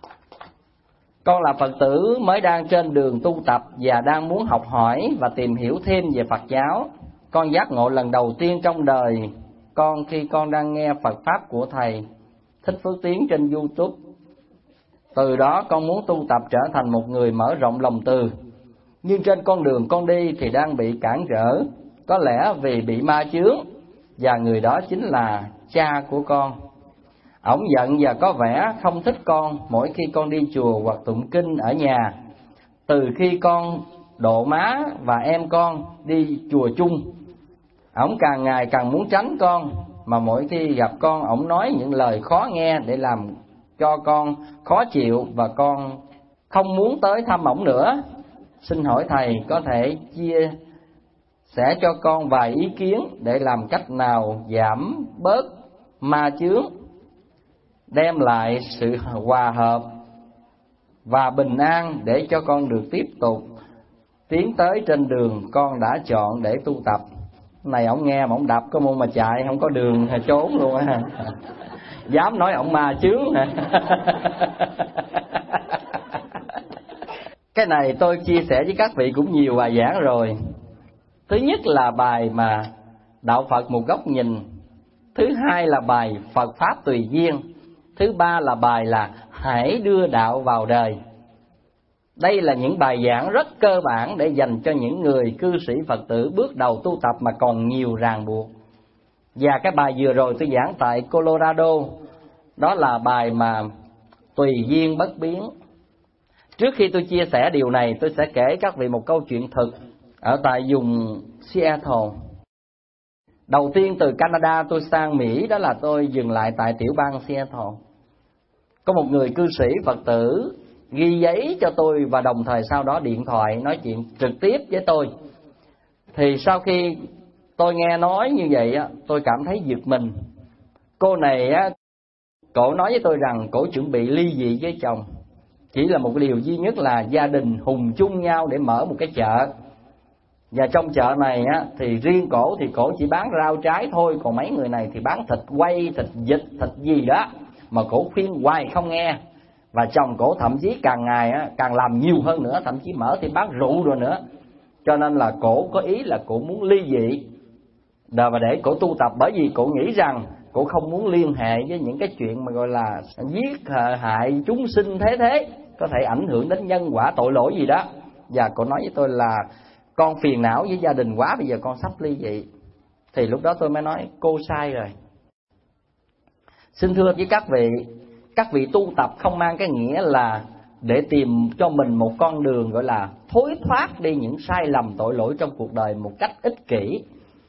Con là Phật tử mới đang trên đường tu tập và đang muốn học hỏi và tìm hiểu thêm về Phật giáo. Con giác ngộ lần đầu tiên trong đời con khi con đang nghe Phật Pháp của Thầy Thích Phước Tiến trên YouTube. Từ đó con muốn tu tập trở thành một người mở rộng lòng từ. Nhưng trên con đường con đi thì đang bị cản trở, có lẽ vì bị ma chướng, và người đó chính là cha của con. Ổng giận và có vẻ không thích con mỗi khi con đi chùa hoặc tụng kinh ở nhà. Từ khi con độ má và em con đi chùa chung, ổng càng ngày càng muốn tránh con, mà mỗi khi gặp con ổng nói những lời khó nghe để làm cho con khó chịu và con không muốn tới thăm ổng nữa. Xin hỏi Thầy có thể chia sẻ cho con vài ý kiến để làm cách nào giảm bớt ma chướng, đem lại sự hòa hợp và bình an để cho con được tiếp tục tiến tới trên đường con đã chọn để tu tập. Này ổng nghe mà ổng đập có môn mà chạy, không có đường trốn luôn á. Dám nói ổng ma chướng hả? Cái này tôi chia sẻ với các vị cũng nhiều bài giảng rồi. Thứ nhất là bài mà đạo Phật một góc nhìn. Thứ hai là bài Phật Pháp tùy duyên. Thứ ba là bài là hãy đưa đạo vào đời. Đây là những bài giảng rất cơ bản để dành cho những người cư sĩ Phật tử bước đầu tu tập mà còn nhiều ràng buộc. Và cái bài vừa rồi tôi giảng tại Colorado, đó là bài mà tùy duyên bất biến. Trước khi tôi chia sẻ điều này, tôi sẽ kể các vị một câu chuyện thực ở tại vùng Seattle. Đầu tiên từ Canada tôi sang Mỹ, đó là tôi dừng lại tại tiểu bang Seattle. Có một người cư sĩ Phật tử ghi giấy cho tôi và đồng thời sau đó điện thoại nói chuyện trực tiếp với tôi. Thì sau khi tôi nghe nói như vậy, tôi cảm thấy giật mình. Cô này, cổ nói với tôi rằng cổ chuẩn bị ly dị với chồng. Chỉ là một điều duy nhất là gia đình hùng chung nhau để mở một cái chợ. Và trong chợ này á, thì riêng cổ thì cổ chỉ bán rau trái thôi, còn mấy người này thì bán thịt quay, thịt vịt, thịt gì đó. Mà cổ khuyên hoài không nghe. Và chồng cổ thậm chí càng ngày á, càng làm nhiều hơn nữa, thậm chí mở thì bán rượu rồi nữa. Cho nên là cổ có ý là cổ muốn ly dị và để cổ tu tập, bởi vì cổ nghĩ rằng cổ không muốn liên hệ với những cái chuyện mà gọi là giết hại chúng sinh thế thế, có thể ảnh hưởng đến nhân quả tội lỗi gì đó. Và cổ nói với tôi là con phiền não với gia đình quá, bây giờ con sắp ly dị. Thì lúc đó tôi mới nói cô sai rồi. Xin thưa với các vị, các vị tu tập không mang cái nghĩa là để tìm cho mình một con đường gọi là thối thoát đi những sai lầm tội lỗi trong cuộc đời một cách ích kỷ.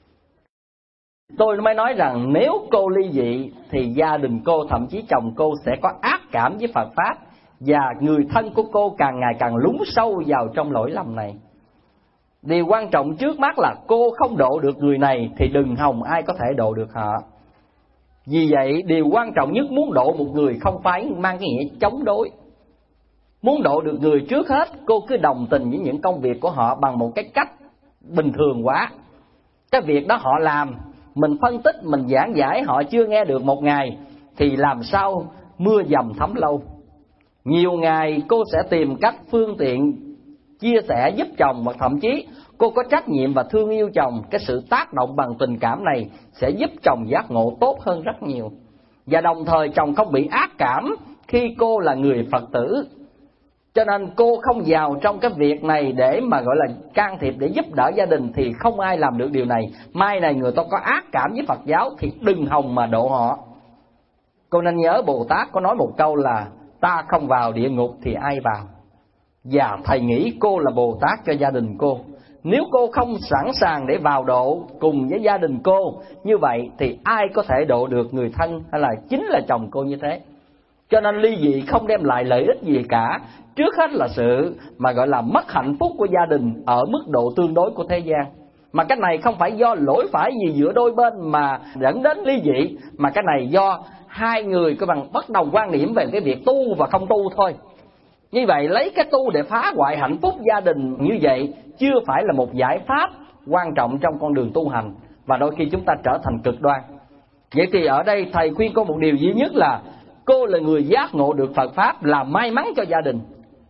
Tôi mới nói rằng nếu cô ly dị thì gia đình cô, thậm chí chồng cô sẽ có ác cảm với Phật Pháp, và người thân của cô càng ngày càng lún sâu vào trong lỗi lầm này. Điều quan trọng trước mắt là cô không độ được người này thì đừng hòng ai có thể độ được họ. Vì vậy điều quan trọng nhất muốn độ một người không phải mang cái nghĩa chống đối. Muốn độ được người, trước hết cô cứ đồng tình với những công việc của họ bằng một cái cách bình thường quá. Cái việc đó họ làm, mình phân tích, mình giảng giải họ chưa nghe được một ngày thì làm sao mưa dầm thấm lâu. Nhiều ngày cô sẽ tìm cách phương tiện chia sẻ giúp chồng, và thậm chí cô có trách nhiệm và thương yêu chồng. Cái sự tác động bằng tình cảm này sẽ giúp chồng giác ngộ tốt hơn rất nhiều. Và đồng thời chồng không bị ác cảm khi cô là người Phật tử. Cho nên cô không vào trong cái việc này để mà gọi là can thiệp để giúp đỡ gia đình, thì không ai làm được điều này. Mai này người ta có ác cảm với Phật giáo thì đừng hòng mà độ họ. Cô nên nhớ Bồ Tát có nói một câu là ta không vào địa ngục thì ai vào. Và thầy nghĩ cô là Bồ Tát cho gia đình cô. Nếu cô không sẵn sàng để vào độ cùng với gia đình cô, như vậy thì ai có thể độ được người thân hay là chính là chồng cô như thế. Cho nên ly dị không đem lại lợi ích gì cả. Trước hết là sự mà gọi là mất hạnh phúc của gia đình ở mức độ tương đối của thế gian. Mà cái này không phải do lỗi phải gì giữa đôi bên mà dẫn đến ly dị, mà cái này do hai người có bằng bất đồng quan điểm về cái việc tu và không tu thôi. Như vậy lấy cái tu để phá hoại hạnh phúc gia đình như vậy chưa phải là một giải pháp quan trọng trong con đường tu hành, và đôi khi chúng ta trở thành cực đoan. Vậy thì ở đây thầy khuyên cô một điều duy nhất là cô là người giác ngộ được Phật Pháp là may mắn cho gia đình.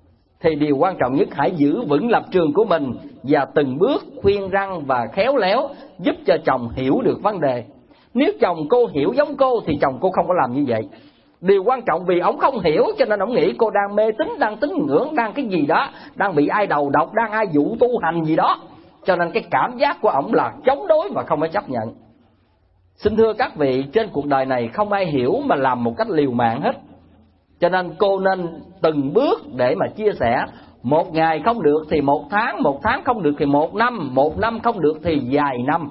thì điều quan trọng nhất hãy giữ vững lập trường của mình và từng bước khuyên răn và khéo léo giúp cho chồng hiểu được vấn đề. Nếu chồng cô hiểu giống cô thì chồng cô không có làm như vậy. Điều quan trọng vì ông không hiểu cho nên ông nghĩ cô đang mê tín, đang tín ngưỡng, đang cái gì đó, đang bị ai đầu độc, đang ai dụ tu hành gì đó. Cho nên cái cảm giác của ông là chống đối và không phải chấp nhận. Xin thưa các vị, trên cuộc đời này không ai hiểu mà làm một cách liều mạng hết. Cho nên cô nên từng bước để mà chia sẻ. Một ngày không được thì một tháng, một tháng không được thì một năm, một năm không được thì vài năm.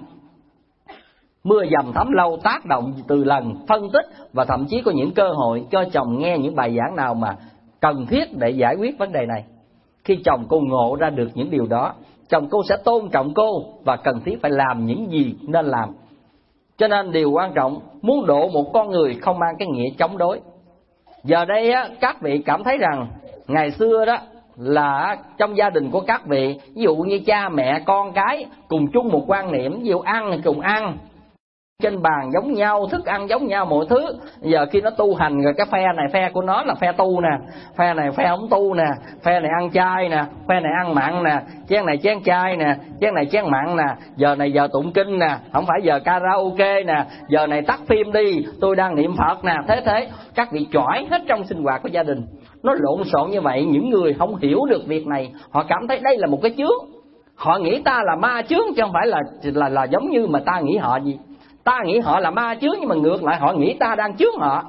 Mưa dầm thấm lâu, tác động từ lần, phân tích và thậm chí có những cơ hội cho chồng nghe những bài giảng nào mà cần thiết để giải quyết vấn đề này. Khi chồng cô ngộ ra được những điều đó, chồng cô sẽ tôn trọng cô và cần thiết phải làm những gì nên làm. Cho nên điều quan trọng, muốn độ một con người không mang cái nghĩa chống đối. Giờ đây á, các vị cảm thấy rằng ngày xưa đó là trong gia đình của các vị, ví dụ như cha mẹ con cái cùng chung một quan niệm, ví dụ ăn thì cùng ăn, trên bàn giống nhau, thức ăn giống nhau mọi thứ. Giờ khi nó tu hành rồi, cái phe này phe của nó là phe tu nè, phe này phe không tu nè, phe này ăn chay nè, phe này ăn mặn nè, chén này chén chay nè, chén này chén mặn nè, giờ này giờ tụng kinh nè, không phải giờ karaoke nè, giờ này tắt phim đi, tôi đang niệm Phật nè. Thế thế các vị chỏi hết trong sinh hoạt của gia đình. Nó lộn xộn như vậy, những người không hiểu được việc này, họ cảm thấy đây là một cái chướng. Họ nghĩ ta là ma chướng chứ không phải là là là giống như mà ta nghĩ họ gì. Ta nghĩ họ là ma chướng nhưng mà ngược lại họ nghĩ ta đang chướng họ.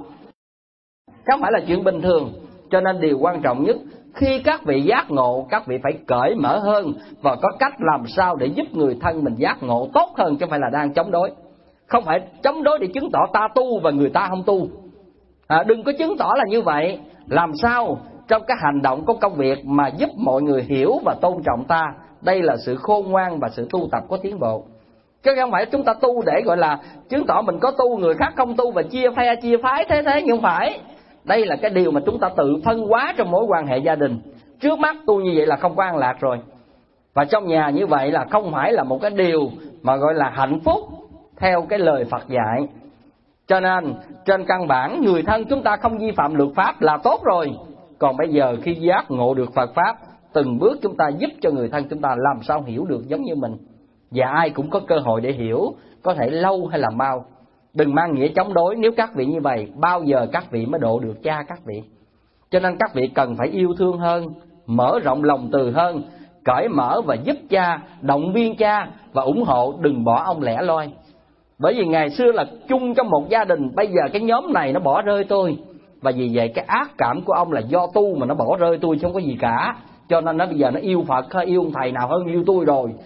Không phải là chuyện bình thường. Cho nên điều quan trọng nhất, khi các vị giác ngộ, các vị phải cởi mở hơn và có cách làm sao để giúp người thân mình giác ngộ tốt hơn, chứ không phải là đang chống đối. Không phải chống đối để chứng tỏ ta tu và người ta không tu. À, đừng có chứng tỏ là như vậy. Làm sao trong cái hành động của công việc mà giúp mọi người hiểu và tôn trọng ta. Đây là sự khôn ngoan và sự tu tập có tiến bộ. Chứ không phải chúng ta tu để gọi là chứng tỏ mình có tu, người khác không tu và chia phe chia phái thế thế, nhưng không phải. Đây là cái điều mà chúng ta tự phân hóa trong mối quan hệ gia đình. Trước mắt tu như vậy là không có an lạc rồi. Và trong nhà như vậy là không phải là một cái điều mà gọi là hạnh phúc theo cái lời Phật dạy. Cho nên trên căn bản người thân chúng ta không vi phạm luật pháp là tốt rồi. Còn bây giờ khi giác ngộ được Phật pháp, từng bước chúng ta giúp cho người thân chúng ta làm sao hiểu được giống như mình. Và ai cũng có cơ hội để hiểu, có thể lâu hay là mau. Đừng mang nghĩa chống đối, nếu các vị như vậy, bao giờ các vị mới độ được cha các vị. Cho nên các vị cần phải yêu thương hơn, mở rộng lòng từ hơn, cởi mở và giúp cha, động viên cha và ủng hộ, đừng bỏ ông lẻ loi. Bởi vì ngày xưa là chung trong một gia đình, bây giờ cái nhóm này nó bỏ rơi tôi. Và vì vậy cái ác cảm của ông là do tu mà nó bỏ rơi tôi chứ không có gì cả. Cho nên nó bây giờ nó yêu Phật, yêu ông thầy nào hơn yêu tôi rồi.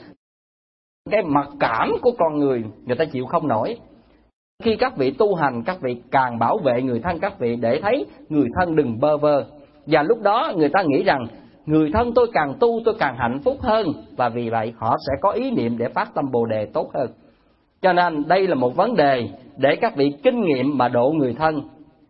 Cái mặc cảm của con người, người ta chịu không nổi. Khi các vị tu hành, các vị càng bảo vệ người thân các vị để thấy người thân đừng bơ vơ. Và lúc đó người ta nghĩ rằng người thân tôi càng tu tôi càng hạnh phúc hơn. Và vì vậy họ sẽ có ý niệm để phát tâm Bồ Đề tốt hơn. Cho nên đây là một vấn đề để các vị kinh nghiệm mà độ người thân.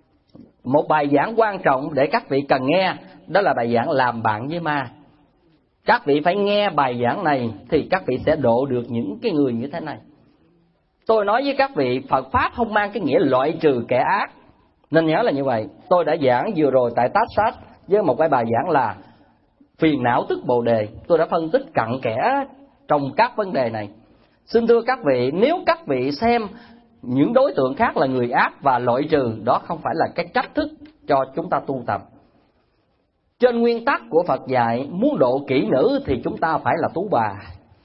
Một bài giảng quan trọng để các vị cần nghe, đó là bài giảng làm bạn với ma. Các vị phải nghe bài giảng này thì các vị sẽ độ được những cái người như thế này. Tôi nói với các vị, Phật Pháp không mang cái nghĩa loại trừ kẻ ác. Nên nhớ là như vậy. Tôi đã giảng vừa rồi tại Tát Sát với một cái bài giảng là phiền não tức Bồ Đề. Tôi đã phân tích cặn kẽ trong các vấn đề này. Xin thưa các vị, nếu các vị xem những đối tượng khác là người ác và loại trừ, đó không phải là cái cách thức cho chúng ta tu tập. Trên nguyên tắc của Phật dạy, muốn độ kỹ nữ thì chúng ta phải là tú bà.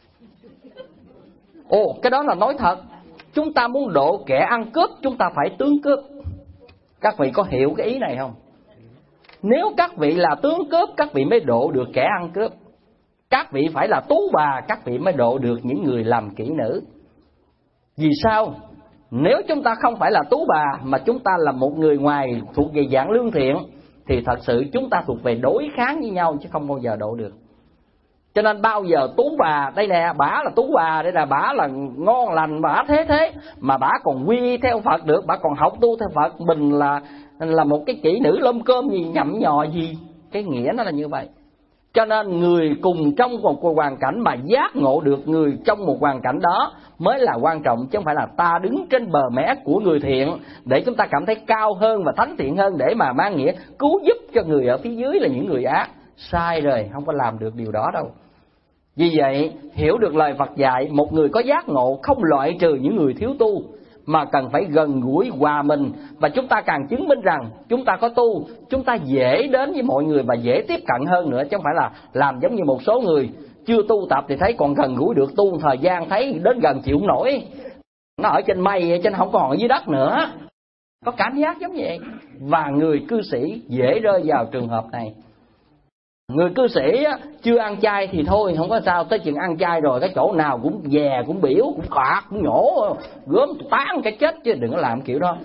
Ồ, cái đó là nói thật. Chúng ta muốn độ kẻ ăn cướp, chúng ta phải tướng cướp. Các vị có hiểu cái ý này không? Nếu các vị là tướng cướp, các vị mới độ được kẻ ăn cướp. Các vị phải là tú bà, các vị mới độ được những người làm kỹ nữ. Vì sao? Nếu chúng ta không phải là tú bà, mà chúng ta là một người ngoài thuộc về dạng lương thiện, thì thật sự chúng ta thuộc về đối kháng với nhau, chứ không bao giờ độ được. Cho nên bao giờ tú bà, đây nè, bả là tú bà, đây là bả là ngon lành, bả thế thế, mà bả còn quy theo Phật được, bả còn học tu theo Phật, mình là là một cái kỹ nữ lơm cơm gì, nhậm nhò gì. Cái nghĩa nó là như vậy. Cho nên người cùng trong một hoàn cảnh mà giác ngộ được người trong một hoàn cảnh đó mới là quan trọng, chứ không phải là ta đứng trên bờ mé của người thiện để chúng ta cảm thấy cao hơn và thánh thiện hơn để mà mang nghĩa cứu giúp cho người ở phía dưới là những người ác. sai rồi, không có làm được điều đó đâu. Vì vậy, hiểu được lời Phật dạy, một người có giác ngộ không loại trừ những người thiếu tu, mà cần phải gần gũi hòa mình. Và chúng ta càng chứng minh rằng chúng ta có tu, chúng ta dễ đến với mọi người và dễ tiếp cận hơn nữa, chứ không phải là làm giống như một số người chưa tu tập thì thấy còn gần gũi được, tu thời gian thấy đến gần chịu không nổi. Nó ở trên mây vậy chứ nó không còn ở dưới đất nữa. Có cảm giác giống vậy. Và người cư sĩ dễ rơi vào trường hợp này. Người cư sĩ chưa ăn chay thì thôi không có sao, tới chừng ăn chay rồi cái chỗ nào cũng dè, cũng biểu, cũng quạt, cũng nhổ, gớm tán cái chết, chứ đừng có làm kiểu đó.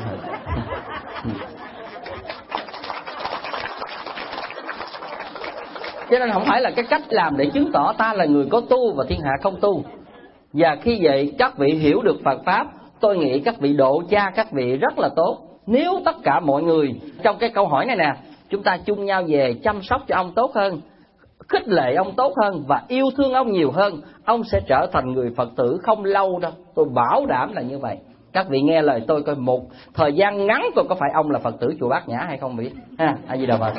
Cho nên không phải là cái cách làm để chứng tỏ ta là người có tu và thiên hạ không tu. Và khi vậy các vị hiểu được Phật Pháp, tôi nghĩ các vị độ cha các vị rất là tốt. Nếu tất cả mọi người trong cái câu hỏi này nè, chúng ta chung nhau về chăm sóc cho ông tốt hơn, khích lệ ông tốt hơn và yêu thương ông nhiều hơn, ông sẽ trở thành người Phật tử không lâu đâu. Tôi bảo đảm là như vậy. Các vị nghe lời tôi coi, một thời gian ngắn tôi có phải ông là Phật tử chùa Bát Nhã hay không biết ha. A Di Đà Phật.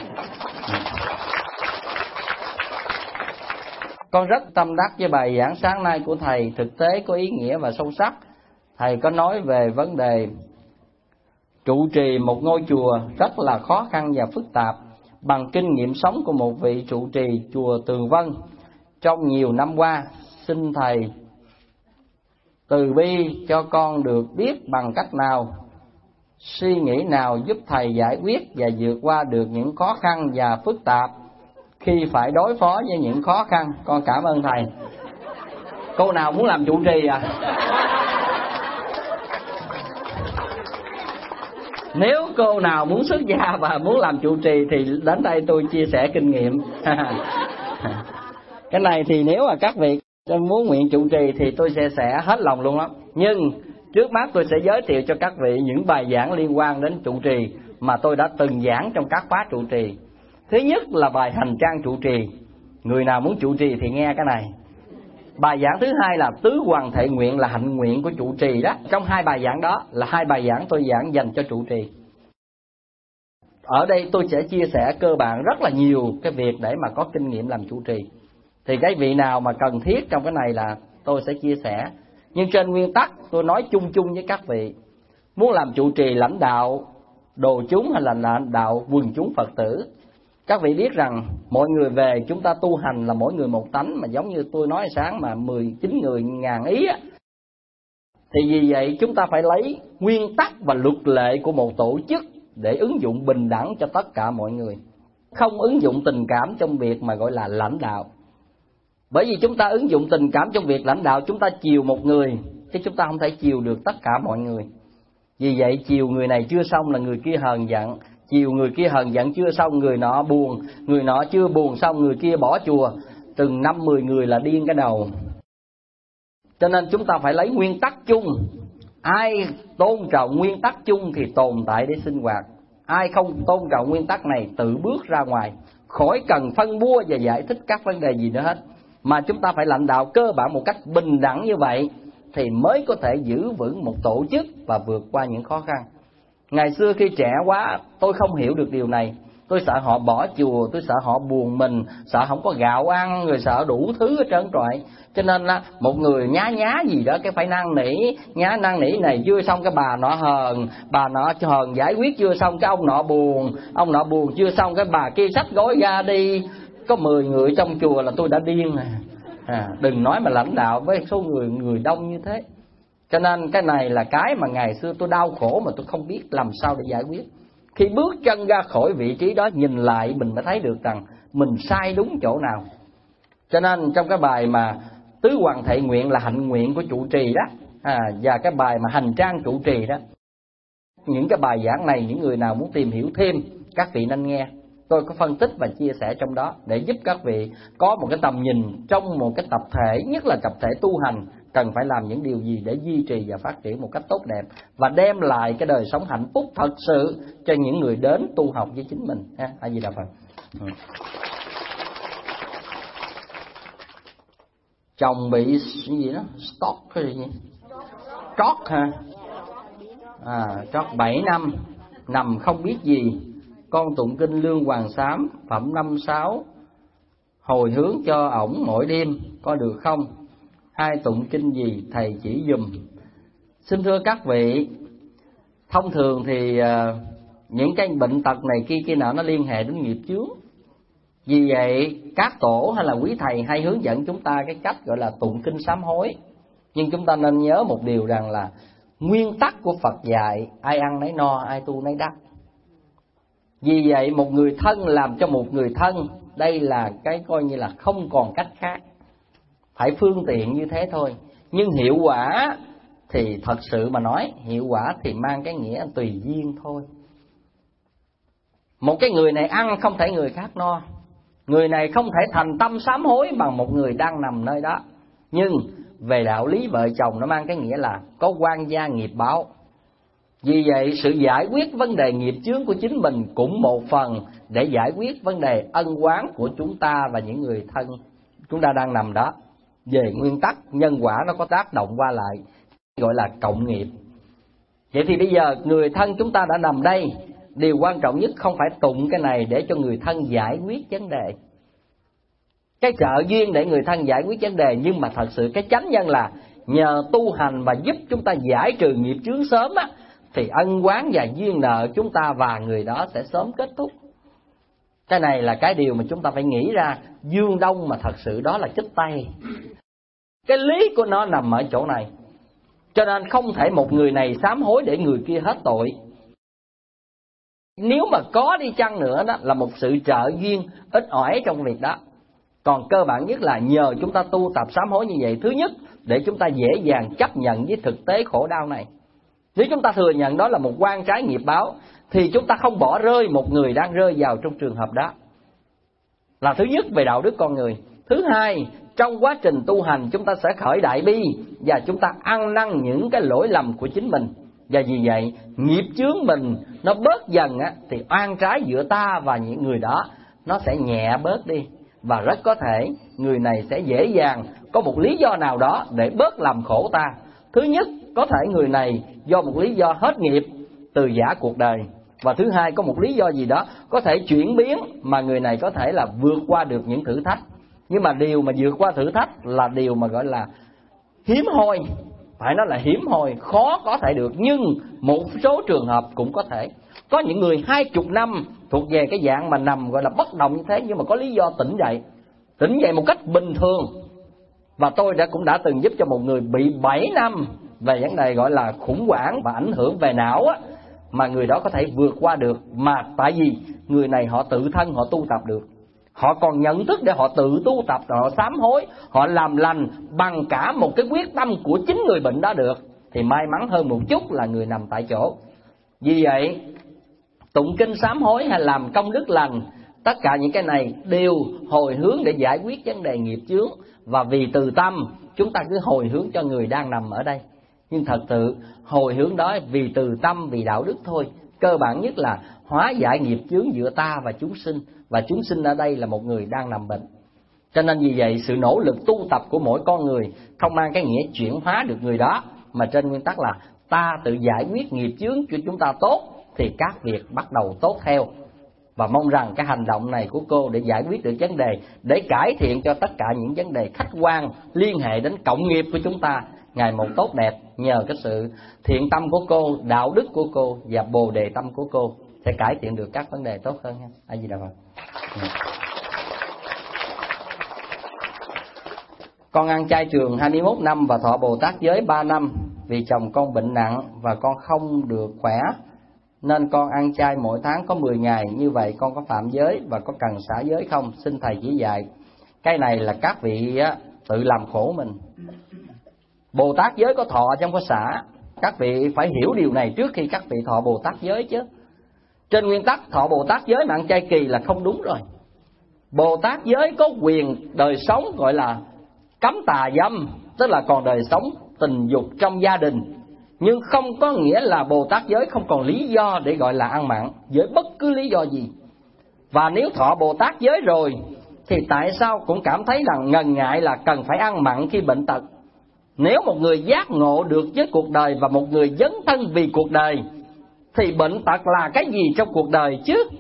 Con rất tâm đắc với bài giảng sáng nay của thầy, thực tế có ý nghĩa và sâu sắc. Thầy có nói về vấn đề trụ trì một ngôi chùa rất là khó khăn và phức tạp. Bằng kinh nghiệm sống của một vị trụ trì chùa Tường Vân trong nhiều năm qua, xin thầy từ bi cho con được biết bằng cách nào, suy nghĩ nào giúp thầy giải quyết và vượt qua được những khó khăn và phức tạp khi phải đối phó với những khó khăn. Con cảm ơn thầy. Cô nào muốn làm trụ trì à? Nếu cô nào muốn xuất gia và muốn làm trụ trì thì đến đây tôi chia sẻ kinh nghiệm. Cái này thì nếu mà các vị muốn nguyện trụ trì thì tôi sẽ sẽ hết lòng luôn lắm. Nhưng trước mắt tôi sẽ giới thiệu cho các vị những bài giảng liên quan đến trụ trì mà tôi đã từng giảng trong các khóa trụ trì. Thứ nhất là bài hành trang trụ trì. Người nào muốn trụ trì thì nghe cái này. Bài giảng thứ hai là tứ hoàng thệ nguyện là hạnh nguyện của trụ trì đó. Trong hai bài giảng đó là hai bài giảng tôi giảng dành cho trụ trì. Ở đây tôi sẽ chia sẻ cơ bản rất là nhiều cái việc để mà có kinh nghiệm làm trụ trì. Thì cái vị nào mà cần thiết trong cái này là tôi sẽ chia sẻ. Nhưng trên nguyên tắc tôi nói chung chung với các vị. Muốn làm trụ trì lãnh đạo đồ chúng hay là lãnh đạo quần chúng Phật tử, các vị biết rằng mọi người về chúng ta tu hành là mỗi người một tánh, mà giống như tôi nói sáng mà mười chín người ngàn ý á. Thì vì vậy chúng ta phải lấy nguyên tắc và luật lệ của một tổ chức để ứng dụng bình đẳng cho tất cả mọi người. Không ứng dụng tình cảm trong việc mà gọi là lãnh đạo. Bởi vì chúng ta ứng dụng tình cảm trong việc lãnh đạo, chúng ta chiều một người, chứ chúng ta không thể chiều được tất cả mọi người. Vì vậy chiều người này chưa xong là người kia hờn giận, chiều người kia hờn giận chưa xong người nọ buồn, người nọ chưa buồn xong người kia bỏ chùa, từng năm mười người là điên cái đầu. Cho nên chúng ta phải lấy nguyên tắc chung. Ai tôn trọng nguyên tắc chung thì tồn tại để sinh hoạt. Ai không tôn trọng nguyên tắc này tự bước ra ngoài, khỏi cần phân bua và giải thích các vấn đề gì nữa hết. Mà chúng ta phải lãnh đạo cơ bản một cách bình đẳng như vậy thì mới có thể giữ vững một tổ chức và vượt qua những khó khăn. Ngày xưa khi trẻ quá tôi không hiểu được điều này. Tôi sợ họ bỏ chùa, tôi sợ họ buồn mình, sợ không có gạo ăn, người sợ đủ thứ hết trơn trọi. Cho nên là một người nhá nhá gì đó cái phải năn nỉ, nhá năn nỉ này chưa xong cái bà nọ hờn, bà nọ hờn giải quyết chưa xong cái ông nọ buồn, ông nọ buồn chưa xong cái bà kia xách gói ra đi. Có mười người trong chùa là tôi đã điên rồi. À, đừng nói mà lãnh đạo với số người người đông như thế. Cho nên cái này là cái mà ngày xưa tôi đau khổ mà tôi không biết làm sao để giải quyết. Khi bước chân ra khỏi vị trí đó nhìn lại mình mới thấy được rằng mình sai đúng chỗ nào. Cho nên trong cái bài mà tứ hoàng thệ nguyện là hạnh nguyện của trụ trì đó, à, và cái bài mà hành trang trụ trì đó, những cái bài giảng này những người nào muốn tìm hiểu thêm các vị nên nghe. Tôi có phân tích và chia sẻ trong đó để giúp các vị có một cái tầm nhìn trong một cái tập thể, nhất là tập thể tu hành, cần phải làm những điều gì để duy trì và phát triển một cách tốt đẹp và đem lại cái đời sống hạnh phúc thật sự cho những người đến tu học với chính mình. A Di Đà Phật. Ừ. Chồng bị cái gì đó, stroke hay gì? Stroke hả? À, stroke bảy năm, nằm không biết gì. con tụng kinh Lương Hoàng Sám phẩm năm sáu hồi hướng cho ổng mỗi đêm có được không? Hai tụng kinh gì thầy chỉ dùm. Xin thưa các vị, thông thường thì uh, những cái bệnh tật này kia kia nọ nó liên hệ đến nghiệp chướng. Vì vậy các tổ hay là quý thầy hay hướng dẫn chúng ta cái cách gọi là tụng kinh sám hối. Nhưng chúng ta nên nhớ một điều rằng là nguyên tắc của Phật dạy ai ăn nấy no, ai tu nấy đắc. Vì vậy một người thân làm cho một người thân, đây là cái coi như là không còn cách khác, phải phương tiện như thế thôi. Nhưng hiệu quả thì thật sự mà nói, hiệu quả thì mang cái nghĩa tùy duyên thôi. Một cái người này ăn không thể người khác no, người này không thể thành tâm sám hối bằng một người đang nằm nơi đó. Nhưng về đạo lý vợ chồng nó mang cái nghĩa là có oan gia nghiệp báo. Vì vậy sự giải quyết vấn đề nghiệp chướng của chính mình cũng một phần để giải quyết vấn đề ân oán của chúng ta và những người thân chúng ta đang nằm đó. Về nguyên tắc nhân quả nó có tác động qua lại, gọi là cộng nghiệp. Vậy thì bây giờ người thân chúng ta đã nằm đây, điều quan trọng nhất không phải tụng cái này để cho người thân giải quyết vấn đề, cái trợ duyên để người thân giải quyết vấn đề, nhưng mà thật sự cái chánh nhân là nhờ tu hành và giúp chúng ta giải trừ nghiệp chướng sớm á, thì ân oán và duyên nợ chúng ta và người đó sẽ sớm kết thúc. Cái này là cái điều mà chúng ta phải nghĩ ra. Dương đông mà thật sự đó là chích tay. Cái lý của nó nằm ở chỗ này. Cho nên không thể một người này sám hối để người kia hết tội. Nếu mà có đi chăng nữa đó là một sự trợ duyên ít ỏi trong việc đó. Còn cơ bản nhất là nhờ chúng ta tu tập sám hối như vậy, thứ nhất để chúng ta dễ dàng chấp nhận với thực tế khổ đau này. Nếu chúng ta thừa nhận đó là một oan trái nghiệp báo, thì chúng ta không bỏ rơi một người đang rơi vào trong trường hợp đó. Là thứ nhất về đạo đức con người. Thứ hai, trong quá trình tu hành chúng ta sẽ khởi đại bi và chúng ta ăn năn những cái lỗi lầm của chính mình. Và vì vậy nghiệp chướng mình nó bớt dần á, thì oan trái giữa ta và những người đó nó sẽ nhẹ bớt đi. Và rất có thể người này sẽ dễ dàng có một lý do nào đó để bớt làm khổ ta. Thứ nhất, có thể người này do một lý do hết nghiệp, từ giã cuộc đời. Và thứ hai, có một lý do gì đó có thể chuyển biến mà người này có thể là vượt qua được những thử thách. Nhưng mà điều mà vượt qua thử thách là điều mà gọi là hiếm hoi. Phải nói là hiếm hoi, khó có thể được. Nhưng một số trường hợp cũng có thể. Có những người hai chục năm thuộc về cái dạng mà nằm gọi là bất động như thế, nhưng mà có lý do tỉnh dậy. Tỉnh dậy một cách bình thường. Và tôi đã cũng đã từng giúp cho một người bị bảy năm về vấn đề gọi là khủng hoảng và ảnh hưởng về não á, mà người đó có thể vượt qua được. Mà tại vì người này họ tự thân họ tu tập được, họ còn nhận thức để họ tự tu tập, họ sám hối, họ làm lành bằng cả một cái quyết tâm của chính người bệnh đó được, thì may mắn hơn một chút là người nằm tại chỗ. Vì vậy tụng kinh sám hối hay làm công đức lành, tất cả những cái này đều hồi hướng để giải quyết vấn đề nghiệp chướng. Và vì từ tâm chúng ta cứ hồi hướng cho người đang nằm ở đây. Nhưng thật sự hồi hướng đó vì từ tâm, vì đạo đức thôi. Cơ bản nhất là hóa giải nghiệp chướng giữa ta và chúng sinh. Và chúng sinh ở đây là một người đang nằm bệnh. Cho nên vì vậy sự nỗ lực tu tập của mỗi con người không mang cái nghĩa chuyển hóa được người đó, mà trên nguyên tắc là ta tự giải quyết nghiệp chướng cho chúng ta tốt, thì các việc bắt đầu tốt theo. Và mong rằng cái hành động này của cô để giải quyết được vấn đề, để cải thiện cho tất cả những vấn đề khách quan liên hệ đến cộng nghiệp của chúng ta ngày một tốt đẹp, nhờ cái sự thiện tâm của cô, đạo đức của cô và bồ đề tâm của cô sẽ cải thiện được các vấn đề tốt hơn nha. A Di Đà Phật. Con ăn chay trường hai mươi mốt năm và thọ Bồ Tát giới ba năm. Vì chồng con bệnh nặng và con không được khỏe nên con ăn chay mỗi tháng có mười ngày. Như vậy con có phạm giới và có cần xả giới không? Xin thầy chỉ dạy. Cái này là các vị á, tự làm khổ mình. Bồ Tát giới có thọ chứ không có xả. Các vị phải hiểu điều này trước khi các vị thọ Bồ Tát giới chứ. Trên nguyên tắc thọ Bồ Tát giới mà ăn chay kỳ là không đúng rồi. Bồ Tát giới có quyền đời sống gọi là cấm tà dâm, tức là còn đời sống tình dục trong gia đình. Nhưng không có nghĩa là Bồ Tát giới không còn lý do để gọi là ăn mặn với bất cứ lý do gì. Và nếu thọ Bồ Tát giới rồi thì tại sao cũng cảm thấy rằng ngần ngại là cần phải ăn mặn khi bệnh tật? Nếu một người giác ngộ được với cuộc đời và một người dấn thân vì cuộc đời thì bệnh tật là cái gì trong cuộc đời chứ?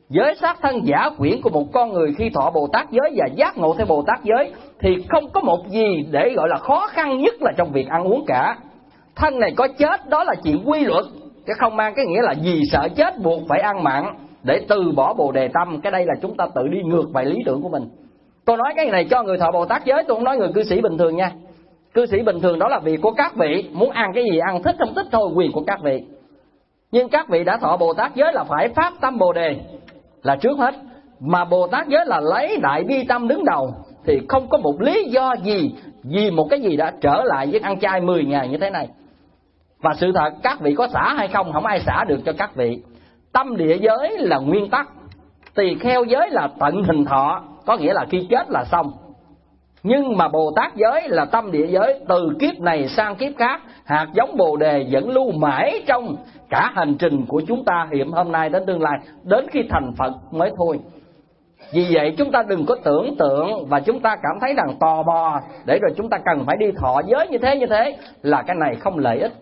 Giới xác thân giả quyển của một con người khi thọ Bồ Tát giới và giác ngộ theo Bồ Tát giới thì không có một gì để gọi là khó khăn nhất là trong việc ăn uống cả. Thân này có chết đó là chuyện quy luật, chứ không mang cái nghĩa là vì sợ chết buộc phải ăn mặn để từ bỏ Bồ Đề tâm. Cái đây là chúng ta tự đi ngược về lý tưởng của mình. Tôi nói cái này cho người thọ Bồ Tát giới, tôi không nói người cư sĩ bình thường nha. Cư sĩ bình thường đó là việc của các vị, muốn ăn cái gì ăn, thích không thích thôi, quyền của các vị. Nhưng các vị đã thọ Bồ Tát giới là phải phát tâm Bồ Đề là trước hết. Mà Bồ Tát giới là lấy đại bi tâm đứng đầu, thì không có một lý do gì vì một cái gì đã trở lại với ăn chay mười ngày như thế này. Và sự thật các vị có xả hay không, không ai xả được cho các vị. Tâm địa giới là nguyên tắc, tỳ kheo giới là tận hình thọ, có nghĩa là khi chết là xong. Nhưng mà Bồ Tát giới là tâm địa giới, từ kiếp này sang kiếp khác, hạt giống Bồ Đề vẫn lưu mãi trong cả hành trình của chúng ta hiện hôm nay đến tương lai, đến khi thành Phật mới thôi. Vì vậy chúng ta đừng có tưởng tượng và chúng ta cảm thấy rằng tò mò để rồi chúng ta cần phải đi thọ giới như thế như thế là cái này không lợi ích.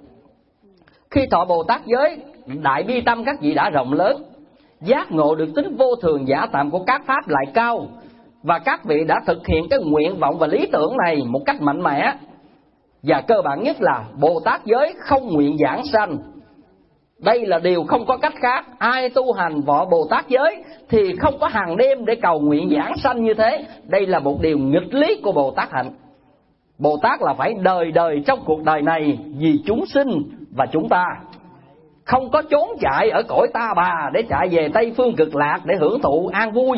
Khi thọ Bồ Tát giới, đại bi tâm các vị đã rộng lớn, giác ngộ được tính vô thường giả tạm của các pháp lại cao, và các vị đã thực hiện cái nguyện vọng và lý tưởng này một cách mạnh mẽ. Và cơ bản nhất là Bồ Tát giới không nguyện giảng sanh. Đây là điều không có cách khác. Ai tu hành vọ Bồ Tát giới thì không có hàng đêm để cầu nguyện giảng sanh như thế. Đây là một điều nghịch lý của Bồ Tát hạnh. Bồ Tát là phải đời đời trong cuộc đời này vì chúng sinh và chúng ta, không có trốn chạy ở cõi ta bà để chạy về Tây Phương Cực Lạc để hưởng thụ an vui,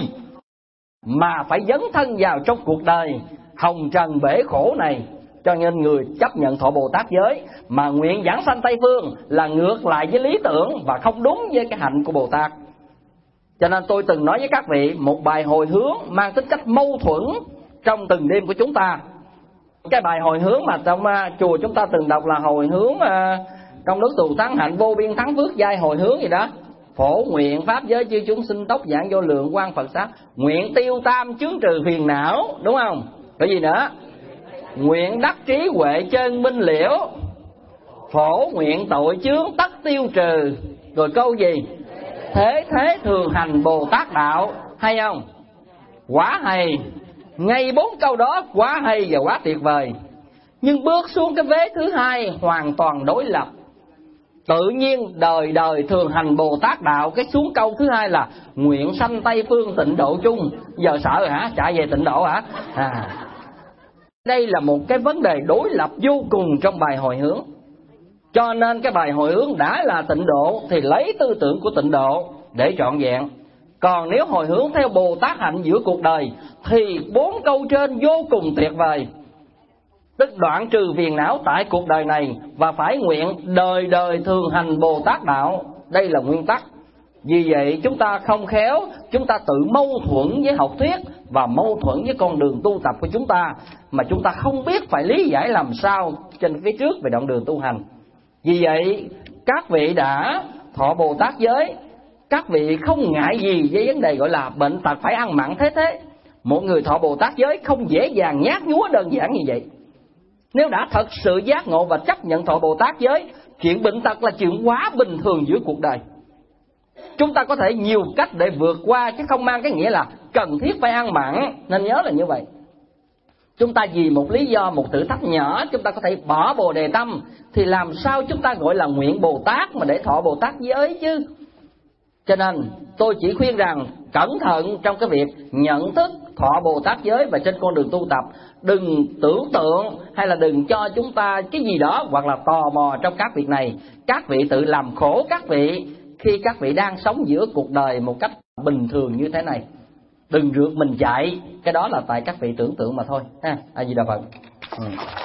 mà phải dấn thân vào trong cuộc đời hồng trần bể khổ này. Cho nên người chấp nhận thọ Bồ Tát giới mà nguyện giảng sanh Tây Phương là ngược lại với lý tưởng và không đúng với cái hạnh của Bồ Tát. Cho nên tôi từng nói với các vị một bài hồi hướng mang tính cách mâu thuẫn trong từng đêm của chúng ta. Cái bài hồi hướng mà trong uh, chùa chúng ta từng đọc là hồi hướng uh, công đức tù thắng hạnh vô biên thắng phước giai hồi hướng gì đó. Phổ nguyện pháp giới chư chúng sinh tốc giảng vô lượng quang Phật sát, nguyện tiêu tam chướng trừ phiền não, đúng không? Cái gì nữa? Nguyện đắc trí huệ chân minh liễu, phổ nguyện tội chướng tất tiêu trừ. Rồi câu gì? Thế thế thường hành Bồ Tát đạo. Hay không? Quá hay. Ngay bốn câu đó quá hay và quá tuyệt vời. Nhưng bước xuống cái vế thứ hai hoàn toàn đối lập. Tự nhiên đời đời thường hành Bồ Tát đạo, cái xuống câu thứ hai là nguyện sanh Tây Phương tịnh độ chung. Giờ sợ rồi hả? Chạy về tịnh độ hả? À, đây là một cái vấn đề đối lập vô cùng trong bài hồi hướng. Cho nên cái bài hồi hướng đã là tịnh độ thì lấy tư tưởng của tịnh độ để trọn vẹn. Còn nếu hồi hướng theo Bồ Tát hạnh giữa cuộc đời thì bốn câu trên vô cùng tuyệt vời. Tức đoạn trừ phiền não tại cuộc đời này và phải nguyện đời đời thường hành Bồ Tát đạo. Đây là nguyên tắc. Vì vậy chúng ta không khéo, chúng ta tự mâu thuẫn với học thuyết và mâu thuẫn với con đường tu tập của chúng ta, mà chúng ta không biết phải lý giải làm sao trên phía trước về đoạn đường tu hành. Vì vậy các vị đã thọ Bồ Tát giới, các vị không ngại gì với vấn đề gọi là bệnh tật phải ăn mặn thế thế. Một người thọ Bồ Tát giới không dễ dàng nhát nhúa đơn giản như vậy. Nếu đã thật sự giác ngộ và chấp nhận thọ Bồ Tát giới, chuyện bệnh tật là chuyện quá bình thường giữa cuộc đời. Chúng ta có thể nhiều cách để vượt qua, chứ không mang cái nghĩa là cần thiết phải ăn mặn. Nên nhớ là như vậy. Chúng ta vì một lý do, một thử thách nhỏ, chúng ta có thể bỏ Bồ Đề tâm, thì làm sao chúng ta gọi là nguyện Bồ Tát mà để thọ Bồ Tát giới chứ? Cho nên tôi chỉ khuyên rằng cẩn thận trong cái việc nhận thức thọ Bồ Tát giới và trên con đường tu tập. Đừng tưởng tượng hay là đừng cho chúng ta cái gì đó hoặc là tò mò trong các việc này. Các vị tự làm khổ các vị khi các vị đang sống giữa cuộc đời một cách bình thường như thế này. Đừng rượt mình chạy, cái đó là tại các vị tưởng tượng mà thôi. Ha, A Di Đà Phật. Ừ.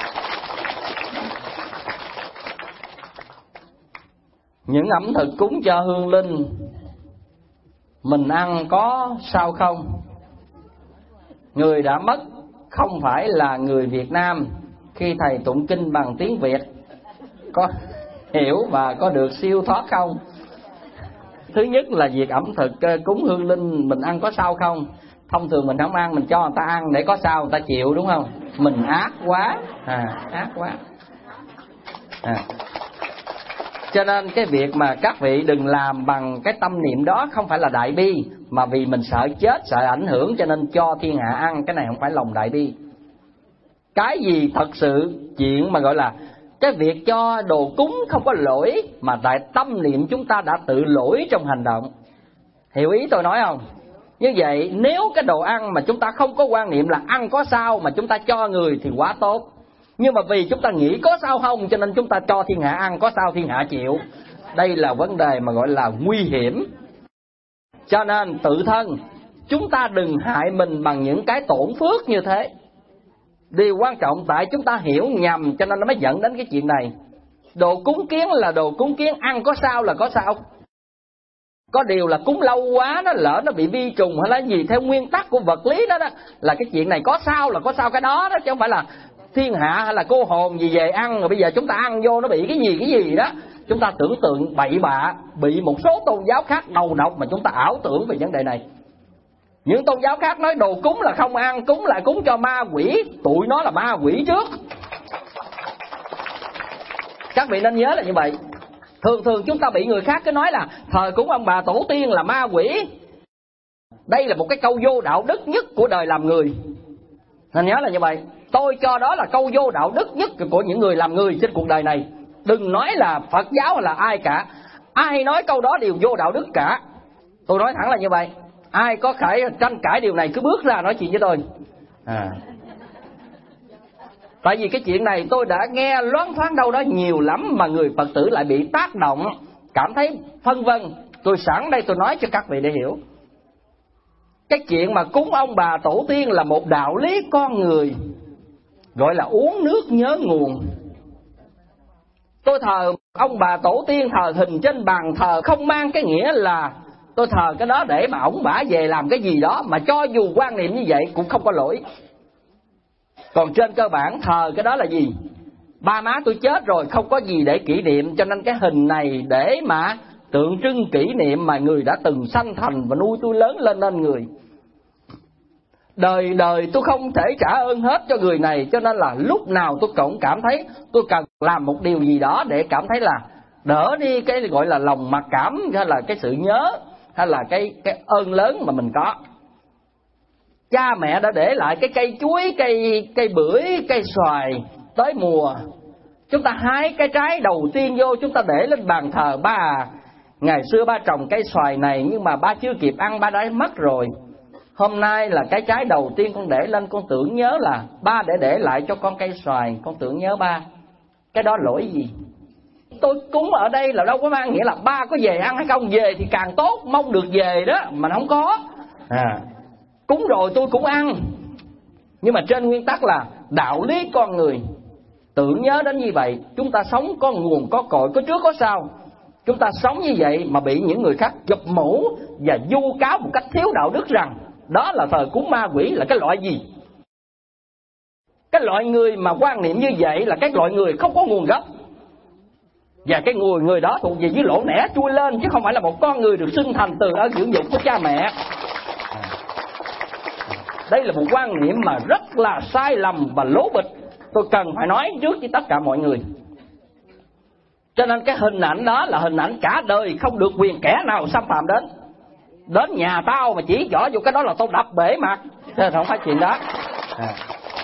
Những ẩm thực cúng cho hương linh mình ăn có sao không? Người đã mất không phải là người Việt Nam, khi thầy tụng kinh bằng tiếng Việt có hiểu và có được siêu thoát không? Thứ nhất là việc ẩm thực cúng hương linh mình ăn có sao không? Thông thường mình không ăn, mình cho người ta ăn để có sao người ta chịu, đúng không? Mình ác quá, à, ác quá. À. Cho nên cái việc mà các vị đừng làm bằng cái tâm niệm đó không phải là đại bi, mà vì mình sợ chết, sợ ảnh hưởng cho nên cho thiên hạ ăn. Cái này không phải lòng đại bi. Cái gì thật sự chuyện mà gọi là cái việc cho đồ cúng không có lỗi, mà tại tâm niệm chúng ta đã tự lỗi trong hành động. Hiểu ý tôi nói không? Như vậy nếu cái đồ ăn mà chúng ta không có quan niệm là ăn có sao mà chúng ta cho người thì quá tốt. Nhưng mà vì chúng ta nghĩ có sao không cho nên chúng ta cho thiên hạ ăn, có sao thiên hạ chịu. Đây là vấn đề mà gọi là nguy hiểm. Cho nên tự thân chúng ta đừng hại mình bằng những cái tổn phước như thế. Điều quan trọng tại chúng ta hiểu nhầm cho nên nó mới dẫn đến cái chuyện này. Đồ cúng kiến là đồ cúng kiến, ăn có sao là có sao. Có điều là cúng lâu quá nó lỡ nó bị vi trùng hay là gì, theo nguyên tắc của vật lý đó, đó là cái chuyện này có sao là có sao cái đó đó, chứ không phải là thiên hạ hay là cô hồn gì về ăn rồi bây giờ chúng ta ăn vô nó bị cái gì cái gì đó. Chúng ta tưởng tượng bậy bạ, bị một số tôn giáo khác đầu độc mà chúng ta ảo tưởng về vấn đề này. Những tôn giáo khác nói đồ cúng là không ăn, cúng lại cúng cho ma quỷ, tụi nó là ma quỷ trước. Các vị nên nhớ là như vậy. Thường thường chúng ta bị người khác cứ nói là thờ cúng ông bà tổ tiên là ma quỷ. Đây là một cái câu vô đạo đức nhất của đời làm người. Nên nhớ là như vậy. Tôi cho đó là câu vô đạo đức nhất của những người làm người trên cuộc đời này. Đừng nói là Phật giáo hay là ai cả. Ai nói câu đó đều vô đạo đức cả. Tôi nói thẳng là như vậy. Ai có phải tranh cãi điều này cứ bước ra nói chuyện với tôi. À. Tại vì cái chuyện này tôi đã nghe loáng thoáng đâu đó nhiều lắm mà người Phật tử lại bị tác động, cảm thấy phân vân. Tôi sẵn đây tôi nói cho các vị để hiểu. Cái chuyện mà cúng ông bà tổ tiên là một đạo lý con người, gọi là uống nước nhớ nguồn. Tôi thờ ông bà tổ tiên, thờ hình trên bàn thờ không mang cái nghĩa là tôi thờ cái đó để mà ổng bả về làm cái gì đó, mà cho dù quan niệm như vậy cũng không có lỗi. Còn trên cơ bản thờ cái đó là gì? Ba má tôi chết rồi không có gì để kỷ niệm, cho nên cái hình này để mà tượng trưng kỷ niệm mà người đã từng sanh thành và nuôi tôi lớn lên nên người. Đời đời tôi không thể trả ơn hết cho người này, cho nên là lúc nào tôi cũng cảm thấy tôi cần làm một điều gì đó để cảm thấy là đỡ đi cái gọi là lòng mặc cảm, hay là cái sự nhớ, hay là cái, cái ơn lớn mà mình có. Cha mẹ đã để lại cái cây chuối, cây, cây bưởi, cây xoài, tới mùa chúng ta hái cái trái đầu tiên vô, chúng ta để lên bàn thờ. Ba à, ngày xưa ba trồng cây xoài này nhưng mà ba chưa kịp ăn, ba đã mất rồi. Hôm nay là cái trái đầu tiên con để lên, con tưởng nhớ là ba để để lại cho con cây xoài, con tưởng nhớ ba. Cái đó lỗi gì? Tôi cúng ở đây là đâu có mang nghĩa là ba có về ăn hay không, về thì càng tốt, mong được về đó, mà không có. À, cúng rồi tôi cũng ăn, nhưng mà trên nguyên tắc là đạo lý con người. Tưởng nhớ đến như vậy, chúng ta sống có nguồn có cội, có trước có sau. Chúng ta sống như vậy mà bị những người khác chụp mũ và vu cáo một cách thiếu đạo đức rằng đó là thờ cúng ma quỷ là cái loại gì? Cái loại người mà quan niệm như vậy là cái loại người không có nguồn gốc. Và cái người người đó thuộc về dưới lỗ nẻ chui lên, chứ không phải là một con người được sinh thành từ ở dưỡng dục của cha mẹ. Đây là một quan niệm mà rất là sai lầm và lố bịch. Tôi cần phải nói trước với tất cả mọi người. Cho nên cái hình ảnh đó là hình ảnh cả đời không được quyền kẻ nào xâm phạm đến. Đến nhà tao mà chỉ rõ vô cái đó là tao đập bể mặt. Thế không phải chuyện đó. À.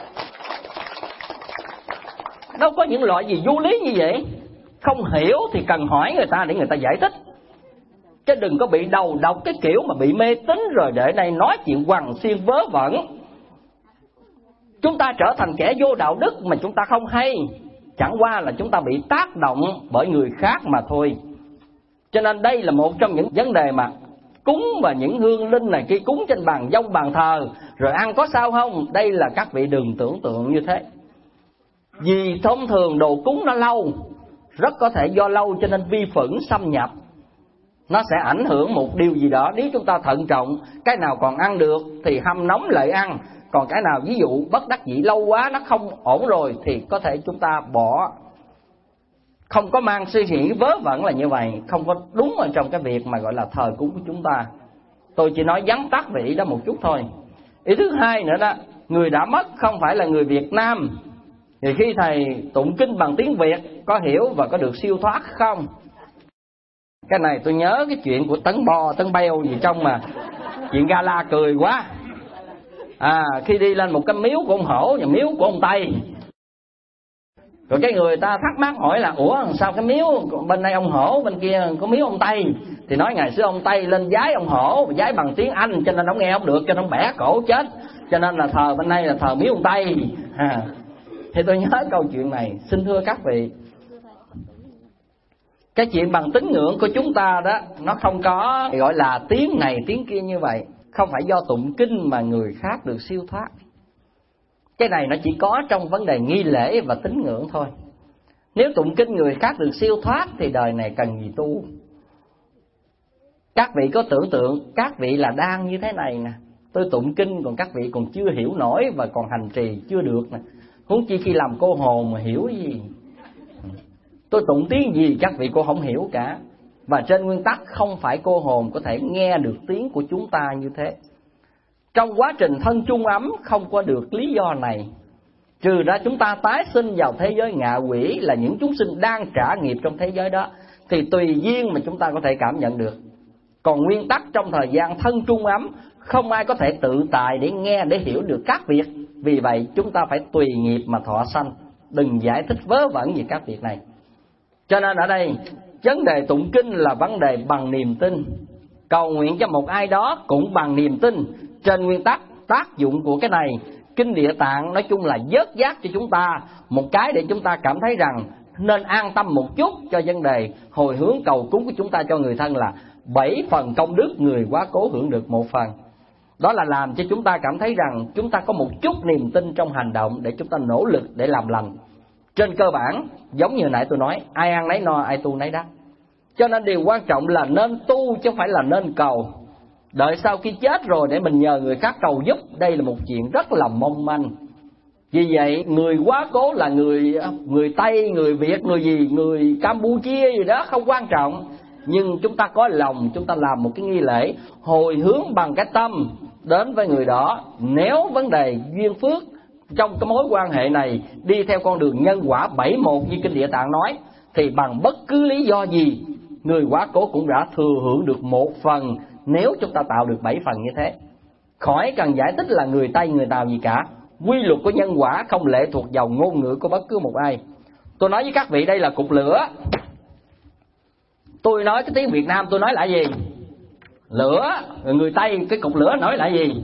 Đâu có những loại gì vô lý như vậy. Không hiểu thì cần hỏi người ta để người ta giải thích. Chứ đừng có bị đầu độc cái kiểu mà bị mê tín rồi để này nói chuyện quằn xiên vớ vẩn. Chúng ta trở thành kẻ vô đạo đức mà chúng ta không hay. Chẳng qua là chúng ta bị tác động bởi người khác mà thôi. Cho nên đây là một trong những vấn đề mà cúng và những hương linh này kia, cúng trên bàn dông bàn thờ rồi ăn có sao không? Đây là các vị đừng tưởng tượng như thế. Vì thông thường đồ cúng nó lâu, rất có thể do lâu cho nên vi khuẩn xâm nhập. Nó sẽ ảnh hưởng một điều gì đó. Nếu chúng ta thận trọng, cái nào còn ăn được thì hâm nóng lại ăn. Còn cái nào ví dụ bất đắc dĩ lâu quá nó không ổn rồi thì có thể chúng ta bỏ. Không có mang suy nghĩ vớ vẩn là như vậy. Không có đúng ở trong cái việc mà gọi là thờ cúng của chúng ta. Tôi chỉ nói vắn tắt về ý đó một chút thôi. Ý thứ hai nữa đó, người đã mất không phải là người Việt Nam thì khi thầy tụng kinh bằng tiếng Việt có hiểu và có được siêu thoát không? Cái này tôi nhớ cái chuyện của Tấn Bò, Tấn Bèo gì trong mà Chuyện gala cười quá. À, khi đi lên một cái miếu của ông Hổ và miếu của ông Tây, rồi cái người ta thắc mắc hỏi là ủa sao cái miếu bên đây ông Hổ, bên kia có miếu ông Tây? Thì nói ngày xưa ông Tây lên giái ông Hổ, giái bằng tiếng Anh cho nên ông nghe không được, cho nên ông bẻ cổ chết, cho nên là thờ bên đây là thờ miếu ông Tây. À, thì tôi nhớ câu chuyện này. Xin thưa các vị, cái chuyện bằng tín ngưỡng của chúng ta đó, nó không có gọi là tiếng này tiếng kia như vậy. Không phải do tụng kinh mà người khác được siêu thoát. Cái này nó chỉ có trong vấn đề nghi lễ và tín ngưỡng thôi. Nếu tụng kinh người khác được siêu thoát thì đời này cần gì tu? Các vị có tưởng tượng các vị là đang như thế này nè, tôi tụng kinh còn các vị còn chưa hiểu nổi và còn hành trì chưa được nè, huống chi khi làm cô hồn mà hiểu gì. Tôi tụng tiếng gì các vị cô không hiểu cả. Và trên nguyên tắc không phải cô hồn có thể nghe được tiếng của chúng ta như thế. Trong quá trình thân chung ấm không có được lý do này. Trừ ra chúng ta tái sinh vào thế giới ngạ quỷ, là những chúng sinh đang trả nghiệp trong thế giới đó, thì tùy duyên mà chúng ta có thể cảm nhận được. Còn nguyên tắc trong thời gian thân chung ấm, không ai có thể tự tại để nghe, để hiểu được các việc. Vì vậy chúng ta phải tùy nghiệp mà thọ sanh, đừng giải thích vớ vẩn về các việc này. Cho nên ở đây vấn đề tụng kinh là vấn đề bằng niềm tin. Cầu nguyện cho một ai đó cũng bằng niềm tin. Trên nguyên tắc tác dụng của cái này, kinh Địa Tạng nói chung là vớt vát cho chúng ta một cái để chúng ta cảm thấy rằng nên an tâm một chút cho vấn đề hồi hướng cầu cúng của chúng ta cho người thân, là bảy phần công đức người quá cố hưởng được một phần. Đó là làm cho chúng ta cảm thấy rằng chúng ta có một chút niềm tin trong hành động để chúng ta nỗ lực để làm lành. Trên cơ bản, giống như nãy tôi nói, ai ăn nấy no, ai tu nấy đắc. Cho nên điều quan trọng là nên tu chứ không phải là nên cầu. Đợi sau khi chết rồi để mình nhờ người khác cầu giúp, đây là một chuyện rất là mong manh. Vì vậy, người quá cố là người người Tây, người Việt, người gì, người Campuchia gì đó không quan trọng. Nhưng chúng ta có lòng, chúng ta làm một cái nghi lễ hồi hướng bằng cái tâm đến với người đó. Nếu vấn đề duyên phước trong cái mối quan hệ này đi theo con đường nhân quả bảy một như kinh Địa Tạng nói, thì bằng bất cứ lý do gì, người quá cố cũng đã thừa hưởng được một phần nếu chúng ta tạo được bảy phần như thế. Khỏi cần giải thích là người Tây, người Tàu gì cả. Quy luật của nhân quả không lệ thuộc vào ngôn ngữ của bất cứ một ai. Tôi nói với các vị đây là cục lửa. Tôi nói cái tiếng Việt Nam tôi nói là gì? Lửa. Người Tây cái cục lửa nói là gì?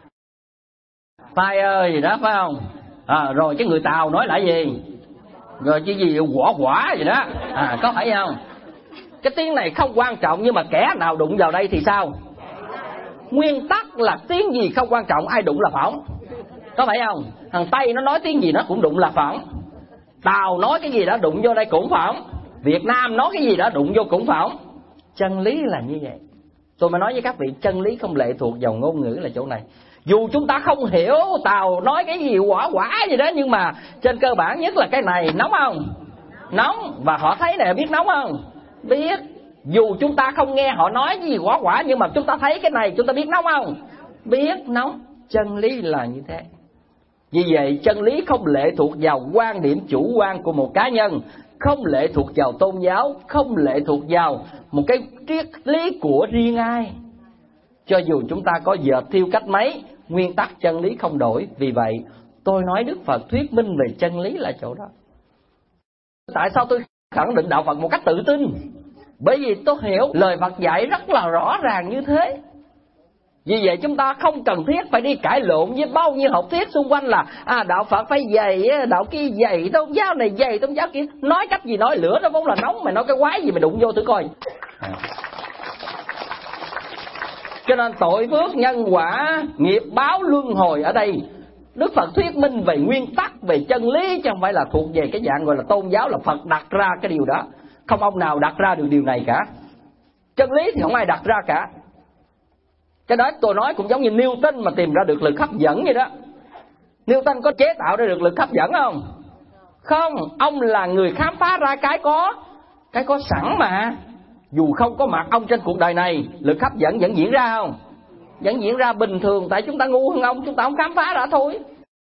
Fire gì đó phải không? À, rồi cái người Tàu nói là gì? Rồi cái gì quả quả gì đó. À, có phải không? Cái tiếng này không quan trọng, nhưng mà kẻ nào đụng vào đây thì sao? Nguyên tắc là tiếng gì không quan trọng, ai đụng là phỏng. Có phải không? Thằng Tây nó nói tiếng gì nó cũng đụng là phỏng. Tàu nói cái gì đó đụng vô đây cũng phỏng. Việt Nam nói cái gì đó đụng vô cũng phỏng. Chân lý là như vậy. Tôi mới nói với các vị, chân lý không lệ thuộc vào ngôn ngữ là chỗ này. Dù chúng ta không hiểu Tàu nói cái gì quả quả gì đó, nhưng mà trên cơ bản nhất là cái này nóng không? Nóng. Và họ thấy này biết nóng không? Biết. Dù chúng ta không nghe họ nói cái gì quả quả, nhưng mà chúng ta thấy cái này chúng ta biết nóng không? Biết nóng. Chân lý là như thế. Vì vậy chân lý không lệ thuộc vào quan điểm chủ quan của một cá nhân, không lệ thuộc vào tôn giáo, không lệ thuộc vào một cái triết lý của riêng ai. Cho dù chúng ta có dệt thiêu cách mấy, nguyên tắc chân lý không đổi. Vì vậy tôi nói Đức Phật thuyết minh về chân lý là chỗ đó. Tại sao tôi khẳng định đạo Phật một cách tự tin? Bởi vì tôi hiểu lời Phật dạy rất là rõ ràng như thế. Vì vậy chúng ta không cần thiết phải đi cãi lộn với bao nhiêu học thuyết xung quanh là à, đạo Phật phải dày, đạo kia dày, tôn giáo này dày, tôn giáo kia. Nói cách gì nói, lửa nó vốn là nóng, mày nói cái quái gì mày đụng vô thử coi. À. Cho nên tội phước, nhân quả, nghiệp báo, luân hồi ở đây Đức Phật thuyết minh về nguyên tắc, về chân lý, chứ không phải là thuộc về cái dạng gọi là tôn giáo là Phật đặt ra cái điều đó. Không ông nào đặt ra được điều này cả. Chân lý thì không ai đặt ra cả. Cái đó tôi nói cũng giống như Newton mà tìm ra được lực hấp dẫn vậy đó. Newton có chế tạo ra được lực hấp dẫn không? Không, ông là người khám phá ra cái có cái có sẵn mà. Dù không có mặt ông trên cuộc đời này, lực hấp dẫn vẫn diễn ra không? Vẫn diễn ra bình thường, tại chúng ta ngu hơn ông, chúng ta không khám phá ra thôi.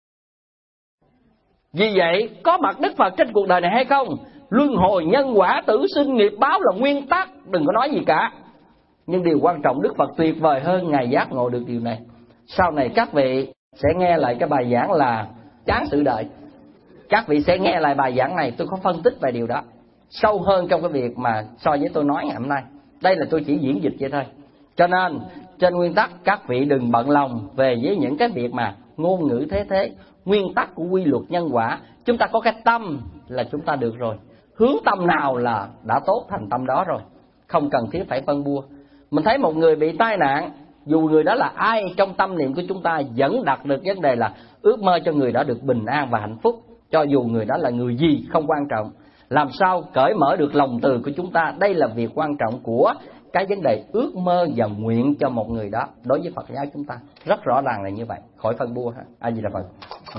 Vì vậy, có mặt Đức Phật trên cuộc đời này hay không? Luân hồi, nhân quả, tử sinh, nghiệp báo là nguyên tắc, đừng có nói gì cả. Nhưng điều quan trọng, Đức Phật tuyệt vời hơn Ngài giác ngộ được điều này. Sau này các vị sẽ nghe lại cái bài giảng là Chán sự đời. Các vị sẽ nghe lại bài giảng này, tôi có phân tích về điều đó sâu hơn trong cái việc mà so với tôi nói ngày hôm nay. Đây là tôi chỉ diễn dịch vậy thôi. Cho nên trên nguyên tắc các vị đừng bận lòng về với những cái việc mà ngôn ngữ thế thế. Nguyên tắc của quy luật nhân quả, chúng ta có cái tâm là chúng ta được rồi. Hướng tâm nào là đã tốt thành tâm đó rồi, không cần thiết phải phân bua. Mình thấy một người bị tai nạn, dù người đó là ai, trong tâm niệm của chúng ta vẫn đặt được vấn đề là ước mơ cho người đó được bình an và hạnh phúc. Cho dù người đó là người gì không quan trọng. Làm sao cởi mở được lòng từ của chúng ta, đây là việc quan trọng của cái vấn đề ước mơ và nguyện cho một người đó. Đối với Phật giáo chúng ta rất rõ ràng là như vậy, khỏi phân bua. A Di Đà Phật. Ừ.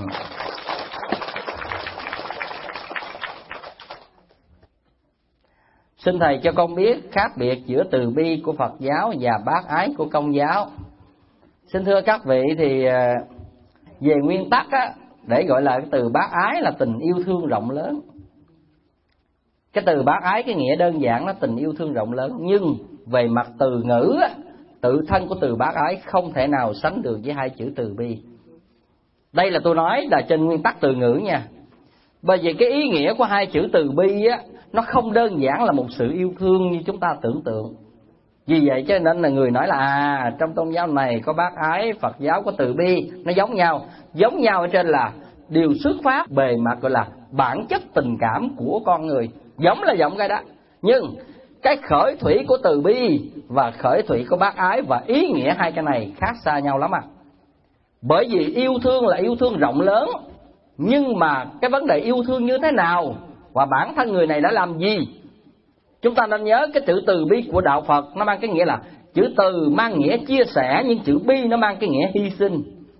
Xin Thầy cho con biết khác biệt giữa từ bi của Phật giáo và bác ái của Công giáo. Xin thưa các vị, thì về nguyên tắc á, để gọi là cái từ bác ái là tình yêu thương rộng lớn. Cái từ bác ái cái nghĩa đơn giản nó tình yêu thương rộng lớn, nhưng về mặt từ ngữ á, tự thân của từ bác ái không thể nào sánh được với hai chữ từ bi. Đây là tôi nói là trên nguyên tắc từ ngữ nha. Bởi vì cái ý nghĩa của hai chữ từ bi á, nó không đơn giản là một sự yêu thương như chúng ta tưởng tượng. Vì vậy cho nên là người nói là à, trong tôn giáo này có bác ái, Phật giáo có từ bi, nó giống nhau. Giống nhau ở trên là điều xuất phát bề mặt gọi là bản chất tình cảm của con người. Giống là giống cái đó. Nhưng cái khởi thủy của từ bi và khởi thủy của bác ái và ý nghĩa hai cái này khác xa nhau lắm à. Bởi vì yêu thương là yêu thương rộng lớn, nhưng mà cái vấn đề yêu thương như thế nào và bản thân người này đã làm gì. Chúng ta nên nhớ cái chữ từ bi của đạo Phật nó mang cái nghĩa là chữ từ mang nghĩa chia sẻ, nhưng chữ bi nó mang cái nghĩa hy sinh.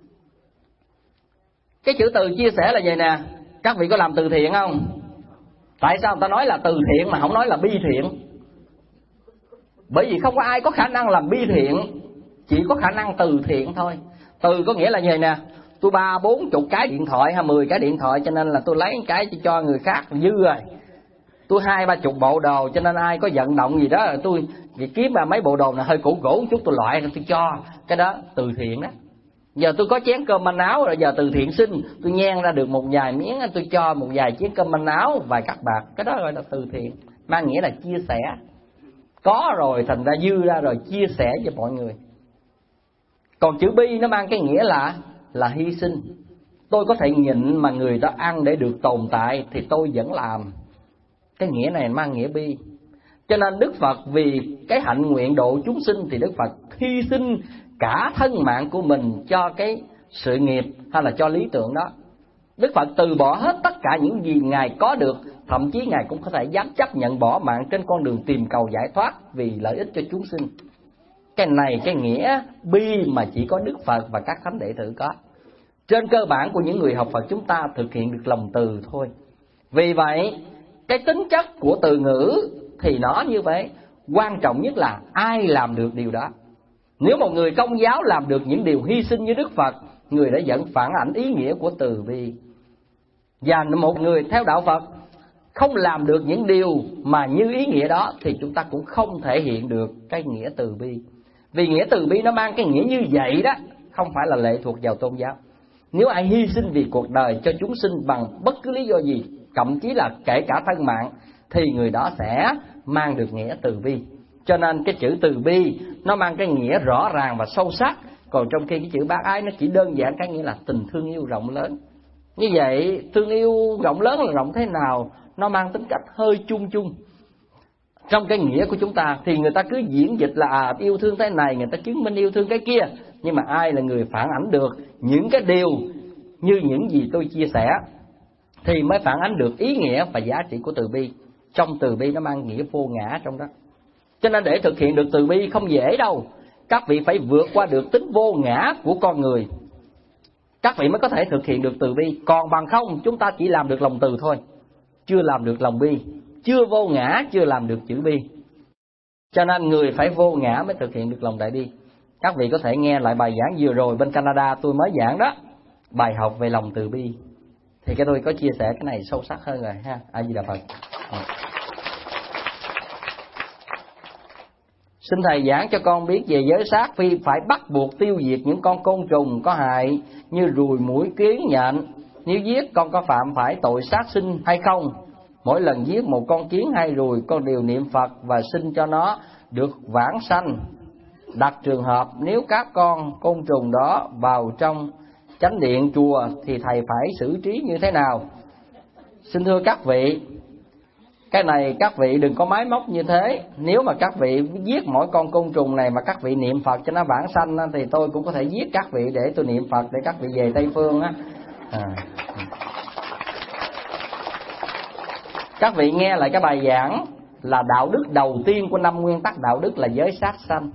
Cái chữ từ chia sẻ là vậy nè, các vị có làm từ thiện không? Tại sao người ta nói là từ thiện mà không nói là bi thiện? Bởi vì không có ai có khả năng làm bi thiện, chỉ có khả năng từ thiện thôi. Từ có nghĩa là vậy nè, tôi ba bốn chục cái điện thoại hay mười cái điện thoại, cho nên là tôi lấy cái cho người khác dư rồi. Tôi hai ba chục bộ đồ, cho nên ai có vận động gì đó tôi kiếm ra mấy bộ đồ này hơi cũ cũ chút, tôi loại rồi tôi cho. Cái đó từ thiện đó. Giờ tôi có chén cơm manh áo rồi, giờ từ thiện sinh, tôi nhen ra được một vài miếng, tôi cho một vài chén cơm manh áo, vài cắt bạc. Cái đó gọi là từ thiện, mang nghĩa là chia sẻ. Có rồi thành ra dư ra rồi chia sẻ cho mọi người. Còn chữ bi nó mang cái nghĩa là là hy sinh. Tôi có thể nhịn mà người ta ăn để được tồn tại thì tôi vẫn làm. Cái nghĩa này mang nghĩa bi. Cho nên Đức Phật vì cái hạnh nguyện độ chúng sinh thì Đức Phật hy sinh cả thân mạng của mình cho cái sự nghiệp hay là cho lý tưởng đó. Đức Phật từ bỏ hết tất cả những gì Ngài có được, thậm chí Ngài cũng có thể dám chấp nhận bỏ mạng trên con đường tìm cầu giải thoát vì lợi ích cho chúng sinh. Cái này cái nghĩa bi mà chỉ có Đức Phật và các thánh đệ tử có. Trên cơ bản của những người học Phật chúng ta thực hiện được lòng từ thôi. Vì vậy cái tính chất của từ ngữ thì nó như vậy. Quan trọng nhất là ai làm được điều đó. Nếu một người Công giáo làm được những điều hy sinh như Đức Phật, người đã vẫn phản ảnh ý nghĩa của từ bi. Và một người theo đạo Phật không làm được những điều mà như ý nghĩa đó thì chúng ta cũng không thể hiện được cái nghĩa từ bi. Vì nghĩa từ bi nó mang cái nghĩa như vậy đó, không phải là lệ thuộc vào tôn giáo. Nếu ai hy sinh vì cuộc đời cho chúng sinh bằng bất cứ lý do gì, thậm chí là kể cả thân mạng, thì người đó sẽ mang được nghĩa từ bi. Cho nên cái chữ từ bi nó mang cái nghĩa rõ ràng và sâu sắc. Còn trong khi cái chữ bác ái nó chỉ đơn giản cái nghĩa là tình thương yêu rộng lớn. Như vậy thương yêu rộng lớn là rộng thế nào? Nó mang tính cách hơi chung chung. Trong cái nghĩa của chúng ta thì người ta cứ diễn dịch là à, yêu thương thế này, người ta chứng minh yêu thương cái kia. Nhưng mà ai là người phản ảnh được những cái điều như những gì tôi chia sẻ thì mới phản ánh được ý nghĩa và giá trị của từ bi. Trong từ bi nó mang nghĩa vô ngã trong đó. Cho nên để thực hiện được từ bi không dễ đâu. Các vị phải vượt qua được tính vô ngã của con người, các vị mới có thể thực hiện được từ bi. Còn bằng không chúng ta chỉ làm được lòng từ thôi, chưa làm được lòng bi. Chưa vô ngã, chưa làm được chữ bi. Cho nên người phải vô ngã mới thực hiện được lòng đại bi. Các vị có thể nghe lại bài giảng vừa rồi bên Canada tôi mới giảng đó, bài học về lòng từ bi. Thì cái tôi có chia sẻ cái này sâu sắc hơn rồi ha. A Di Đà Phật. Xin thầy giảng cho con biết về giới sát phi phải bắt buộc tiêu diệt những con côn trùng có hại như ruồi, muỗi, kiến, nhện. Nếu giết con có phạm phải tội sát sinh hay không? Mỗi lần giết một con kiến hay ruồi, con đều niệm Phật và xin cho nó được vãng sanh. Đặt trường hợp nếu các con côn trùng đó vào trong chánh điện chùa thì thầy phải xử trí như thế nào? Xin thưa các vị, cái này các vị đừng có máy móc như thế. Nếu mà các vị giết mỗi con côn trùng này mà các vị niệm Phật cho nó vãng sanh thì tôi cũng có thể giết các vị để tôi niệm Phật để các vị về Tây Phương á. À. Các vị nghe lại cái bài giảng là đạo đức đầu tiên của năm nguyên tắc đạo đức là giới sát sanh.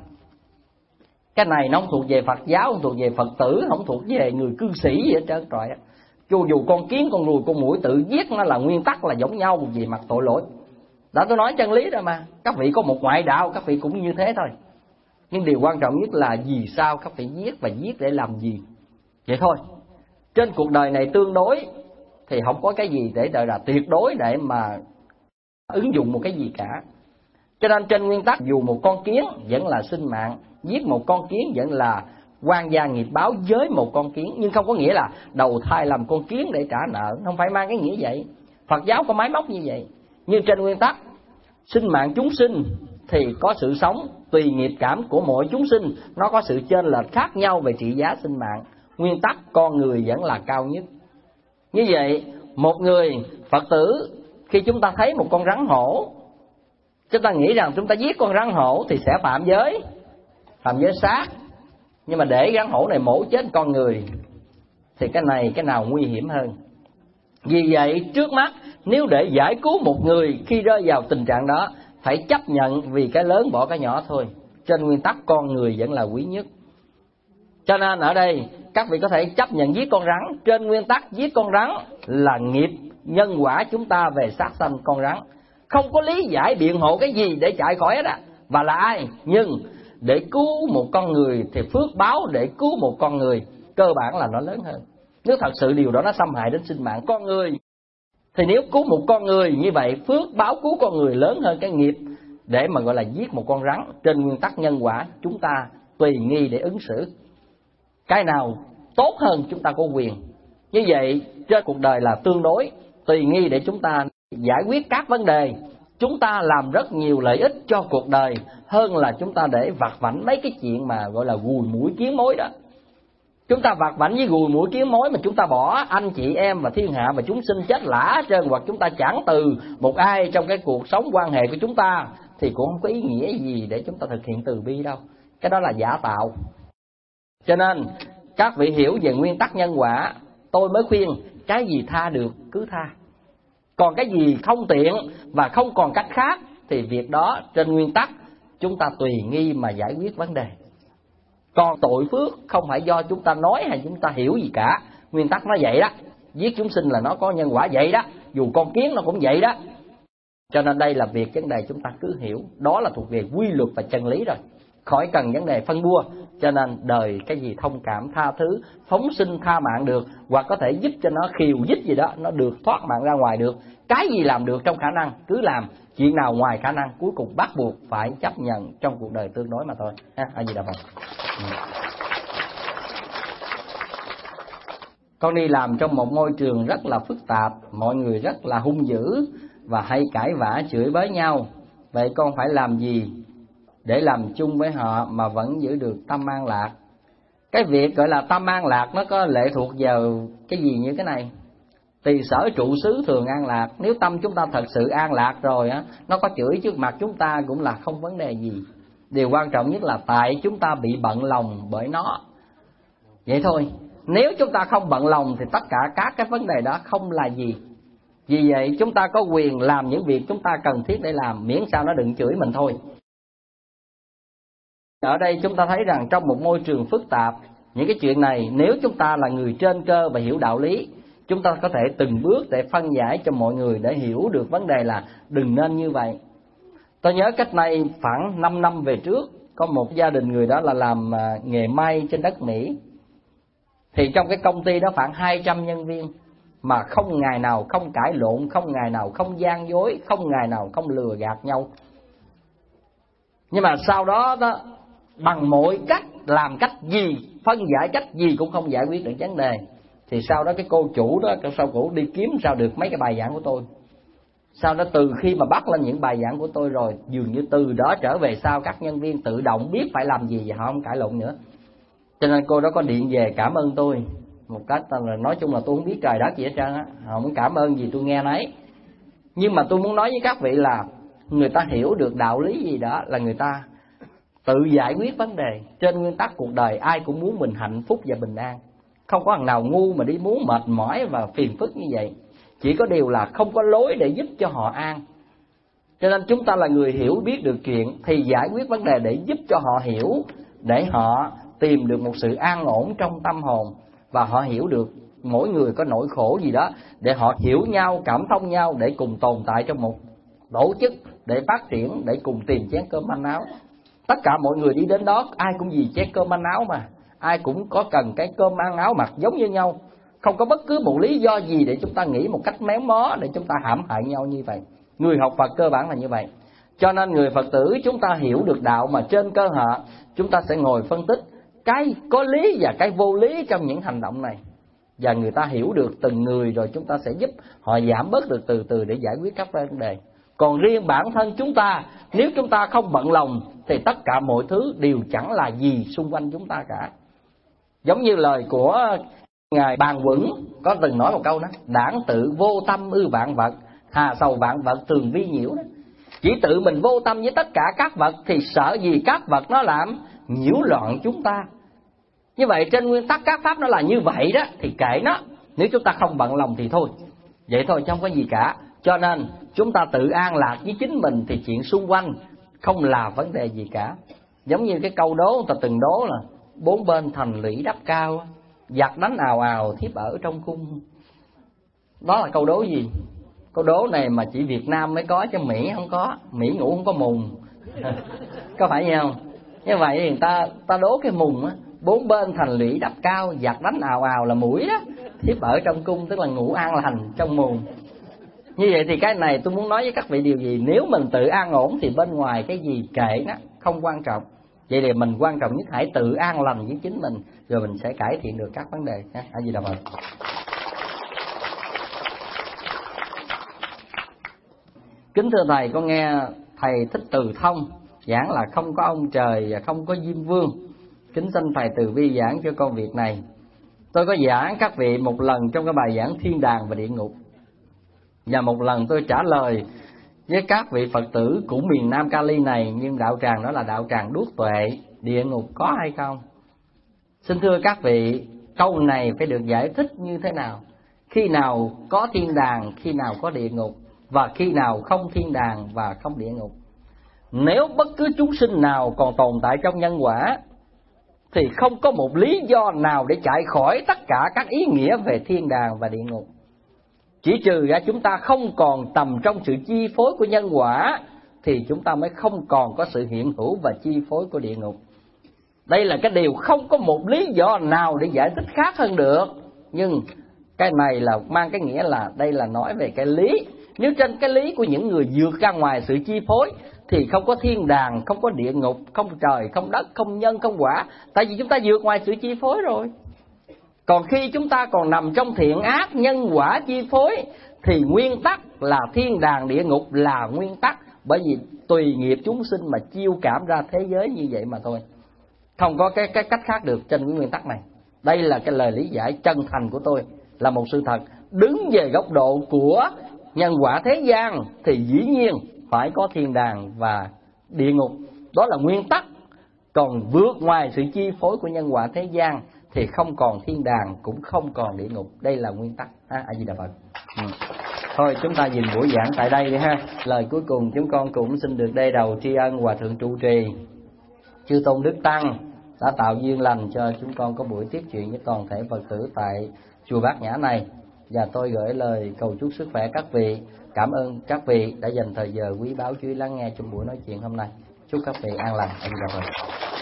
Cái này nó không thuộc về Phật giáo, không thuộc về Phật tử, không thuộc về người cư sĩ gì hết trơn trọi. Cho dù con kiến, con ruồi, con muỗi tự giết nó là nguyên tắc là giống nhau về mặt tội lỗi. Đã tôi nói chân lý rồi mà. Các vị có một ngoại đạo, các vị cũng như thế thôi. Nhưng điều quan trọng nhất là vì sao các vị giết và giết để làm gì. Vậy thôi. Trên cuộc đời này tương đối thì không có cái gì để đợi là tuyệt đối để mà ứng dụng một cái gì cả. Cho nên trên nguyên tắc dù một con kiến vẫn là sinh mạng, giết một con kiến vẫn là oan gia nghiệp báo với một con kiến, nhưng không có nghĩa là đầu thai làm con kiến để trả nợ, không phải mang cái nghĩa vậy. Phật giáo có máy móc như vậy. Nhưng trên nguyên tắc sinh mạng chúng sinh thì có sự sống, tùy nghiệp cảm của mỗi chúng sinh, nó có sự chênh lệch khác nhau về trị giá sinh mạng. Nguyên tắc con người vẫn là cao nhất. Như vậy, một người Phật tử khi chúng ta thấy một con rắn hổ, chúng ta nghĩ rằng chúng ta giết con rắn hổ thì sẽ phạm giới, phạm giới sát. Nhưng mà để rắn hổ này mổ chết con người thì cái này cái nào nguy hiểm hơn. Vì vậy trước mắt nếu để giải cứu một người khi rơi vào tình trạng đó, phải chấp nhận vì cái lớn bỏ cái nhỏ thôi. Trên nguyên tắc con người vẫn là quý nhất. Cho nên ở đây các vị có thể chấp nhận giết con rắn. Trên nguyên tắc giết con rắn là nghiệp nhân quả chúng ta về sát sanh con rắn. Không có lý giải biện hộ cái gì để chạy khỏi hết á. Và là ai? Nhưng để cứu một con người thì phước báo để cứu một con người cơ bản là nó lớn hơn. Nếu thật sự điều đó nó xâm hại đến sinh mạng con người thì nếu cứu một con người như vậy, phước báo cứu con người lớn hơn cái nghiệp để mà gọi là giết một con rắn. Trên nguyên tắc nhân quả chúng ta tùy nghi để ứng xử. Cái nào tốt hơn chúng ta có quyền. Như vậy trên cuộc đời là tương đối, tùy nghi để chúng ta giải quyết các vấn đề. Chúng ta làm rất nhiều lợi ích cho cuộc đời hơn là chúng ta để vặt vãnh mấy cái chuyện mà gọi là gùi mũi kiến mối đó. Chúng ta vặt vãnh với gùi mũi kiến mối mà chúng ta bỏ anh chị em và thiên hạ và chúng sinh chết lã hết trơn, hoặc chúng ta chẳng từ một ai trong cái cuộc sống quan hệ của chúng ta thì cũng không có ý nghĩa gì để chúng ta thực hiện từ bi đâu. Cái đó là giả tạo. Cho nên các vị hiểu về nguyên tắc nhân quả, tôi mới khuyên cái gì tha được cứ tha. Còn cái gì không tiện và không còn cách khác thì việc đó trên nguyên tắc chúng ta tùy nghi mà giải quyết vấn đề. Còn tội phước không phải do chúng ta nói hay chúng ta hiểu gì cả. Nguyên tắc nó vậy đó. Giết chúng sinh là nó có nhân quả vậy đó. Dù con kiến nó cũng vậy đó. Cho nên đây là việc vấn đề chúng ta cứ hiểu. Đó là thuộc về quy luật và chân lý rồi. Khỏi cần vấn đề phân bua. Cho nên đời cái gì thông cảm, tha thứ, phóng sinh tha mạng được, hoặc có thể giúp cho nó khiêu dích gì đó, nó được thoát mạng ra ngoài được. Cái gì làm được trong khả năng cứ làm. Chuyện nào ngoài khả năng cuối cùng bắt buộc phải chấp nhận trong cuộc đời tương đối mà thôi. A Di Đà Phật. Con đi làm trong một môi trường rất là phức tạp, mọi người rất là hung dữ và hay cãi vã chửi bới nhau. Vậy con phải làm gì để làm chung với họ mà vẫn giữ được tâm an lạc? Cái việc gọi là tâm an lạc nó có lệ thuộc vào cái gì như cái này. Tỳ sở trụ xứ thường an lạc. Nếu tâm chúng ta thật sự an lạc rồi á, nó có chửi trước mặt chúng ta cũng là không vấn đề gì. Điều quan trọng nhất là tại chúng ta bị bận lòng bởi nó. Vậy thôi. Nếu chúng ta không bận lòng thì tất cả các cái vấn đề đó không là gì. Vì vậy chúng ta có quyền làm những việc chúng ta cần thiết để làm, miễn sao nó đừng chửi mình thôi. Ở đây chúng ta thấy rằng trong một môi trường phức tạp, những cái chuyện này nếu chúng ta là người trên cơ và hiểu đạo lý, chúng ta có thể từng bước để phân giải cho mọi người để hiểu được vấn đề là đừng nên như vậy. Tôi nhớ cách đây khoảng năm năm về trước, có một gia đình người đó là làm nghề may trên đất Mỹ. Thì trong cái công ty đó khoảng hai trăm nhân viên, mà không ngày nào không cãi lộn, không ngày nào không gian dối, không ngày nào không lừa gạt nhau. Nhưng mà sau đó đó, bằng mọi cách, làm cách gì, phân giải cách gì cũng không giải quyết được vấn đề. Thì sau đó cái cô chủ đó, sau cổ đi kiếm sao được mấy cái bài giảng của tôi. Sau đó từ khi mà bắt lên những bài giảng của tôi rồi, dường như từ đó trở về sau các nhân viên tự động biết phải làm gì và họ không cãi lộn nữa. Cho nên cô đó có điện về cảm ơn tôi một cách là nói chung là tôi không biết trời đất gì hết trơn á, họ không cảm ơn gì tôi nghe nấy. Nhưng mà tôi muốn nói với các vị là người ta hiểu được đạo lý gì đó là người ta tự giải quyết vấn đề. Trên nguyên tắc cuộc đời ai cũng muốn mình hạnh phúc và bình an, không có thằng nào ngu mà đi muốn mệt mỏi và phiền phức như vậy. Chỉ có điều là không có lối để giúp cho họ an. Cho nên chúng ta là người hiểu biết được chuyện thì giải quyết vấn đề để giúp cho họ hiểu, để họ tìm được một sự an ổn trong tâm hồn, và họ hiểu được mỗi người có nỗi khổ gì đó, để họ hiểu nhau, cảm thông nhau, để cùng tồn tại trong một tổ chức, để phát triển, để cùng tìm chén cơm manh áo. Tất cả mọi người đi đến đó ai cũng vì chén cơm manh áo mà, ai cũng có cần cái cơm ăn áo mặc giống như nhau. Không có bất cứ một lý do gì để chúng ta nghĩ một cách méo mó để chúng ta hãm hại nhau như vậy. Người học Phật cơ bản là như vậy. Cho nên người Phật tử chúng ta hiểu được đạo mà trên cơ sở chúng ta sẽ ngồi phân tích cái có lý và cái vô lý trong những hành động này. Và người ta hiểu được từng người rồi chúng ta sẽ giúp họ giảm bớt được từ từ để giải quyết các vấn đề. Còn riêng bản thân chúng ta, nếu chúng ta không bận lòng thì tất cả mọi thứ đều chẳng là gì xung quanh chúng ta cả. Giống như lời của Ngài Bàn Quẩn có từng nói một câu đó: đảng tự vô tâm ư vạn vật, hà sầu vạn vật thường vi nhiễu đó. Chỉ tự mình vô tâm với tất cả các vật thì sợ gì các vật nó làm nhiễu loạn chúng ta. Như vậy trên nguyên tắc các pháp nó là như vậy đó, thì kệ nó. Nếu chúng ta không bận lòng thì thôi, vậy thôi chứ không có gì cả. Cho nên chúng ta tự an lạc với chính mình thì chuyện xung quanh không là vấn đề gì cả. Giống như cái câu đố người ta từng đố là bốn bên thành lũy đắp cao, giặc đánh ào ào thiếp ở trong cung. Đó là câu đố gì? Câu đố này mà chỉ Việt Nam mới có chứ Mỹ không có. Mỹ ngủ không có mùng. Có phải như không? Như vậy thì người ta, ta đố cái mùng á, bốn bên thành lũy đắp cao, giặc đánh ào ào là mũi đó, thiếp ở trong cung tức là ngủ an lành trong mùng. Như vậy thì cái này tôi muốn nói với các vị điều gì? Nếu mình tự an ổn thì bên ngoài cái gì kệ nó, không quan trọng. Vậy thì mình quan trọng nhất hãy tự an lành với chính mình, rồi mình sẽ cải thiện được các vấn đề. A Di Đà Phật. Kính thưa Thầy, con nghe Thầy Thích Từ Thông giảng là không có ông trời và không có Diêm Vương. Kính xin Thầy từ bi giảng cho con việc này. Tôi có giảng các vị một lần trong cái bài giảng Thiên Đàng và Địa Ngục, và một lần tôi trả lời với các vị Phật tử của miền Nam Cali này, nhưng đạo tràng đó là đạo tràng đuốc tuệ, địa ngục có hay không? Xin thưa các vị, câu này phải được giải thích như thế nào? Khi nào có thiên đàng, khi nào có địa ngục, và khi nào không thiên đàng và không địa ngục? Nếu bất cứ chúng sinh nào còn tồn tại trong nhân quả thì không có một lý do nào để chạy khỏi tất cả các ý nghĩa về thiên đàng và địa ngục. Chỉ trừ ra chúng ta không còn nằm trong sự chi phối của nhân quả thì chúng ta mới không còn có sự hiện hữu và chi phối của địa ngục. Đây là cái điều không có một lý do nào để giải thích khác hơn được. Nhưng cái này là mang cái nghĩa là đây là nói về cái lý. Nếu trên cái lý của những người vượt ra ngoài sự chi phối thì không có thiên đàng, không có địa ngục, không trời, không đất, không nhân, không quả. Tại vì chúng ta vượt ngoài sự chi phối rồi. Còn khi chúng ta còn nằm trong thiện ác, nhân quả chi phối thì nguyên tắc là thiên đàng địa ngục là nguyên tắc. Bởi vì tùy nghiệp chúng sinh mà chiêu cảm ra thế giới như vậy mà thôi. Không có cái, cái cách khác được trên cái nguyên tắc này. Đây là cái lời lý giải chân thành của tôi, là một sự thật. Đứng về góc độ của nhân quả thế gian thì dĩ nhiên phải có thiên đàng và địa ngục. Đó là nguyên tắc. Còn vượt ngoài sự chi phối của nhân quả thế gian thì không còn thiên đàng cũng không còn địa ngục. Đây là nguyên tắc. A Di Đà Phật. Ừ. Thôi chúng ta dừng buổi giảng tại đây đi ha. Lời cuối cùng chúng con cũng xin được đê đầu tri ân Hòa Thượng trụ trì Chư Tôn Đức Tăng đã tạo duyên lành cho chúng con có buổi tiếp chuyện với toàn thể Phật tử tại chùa Bát Nhã này. Và tôi gửi lời cầu chúc sức khỏe các vị. Cảm ơn các vị đã dành thời giờ quý báu chú ý lắng nghe trong buổi nói chuyện hôm nay. Chúc các vị an lành. A Di Đà Phật.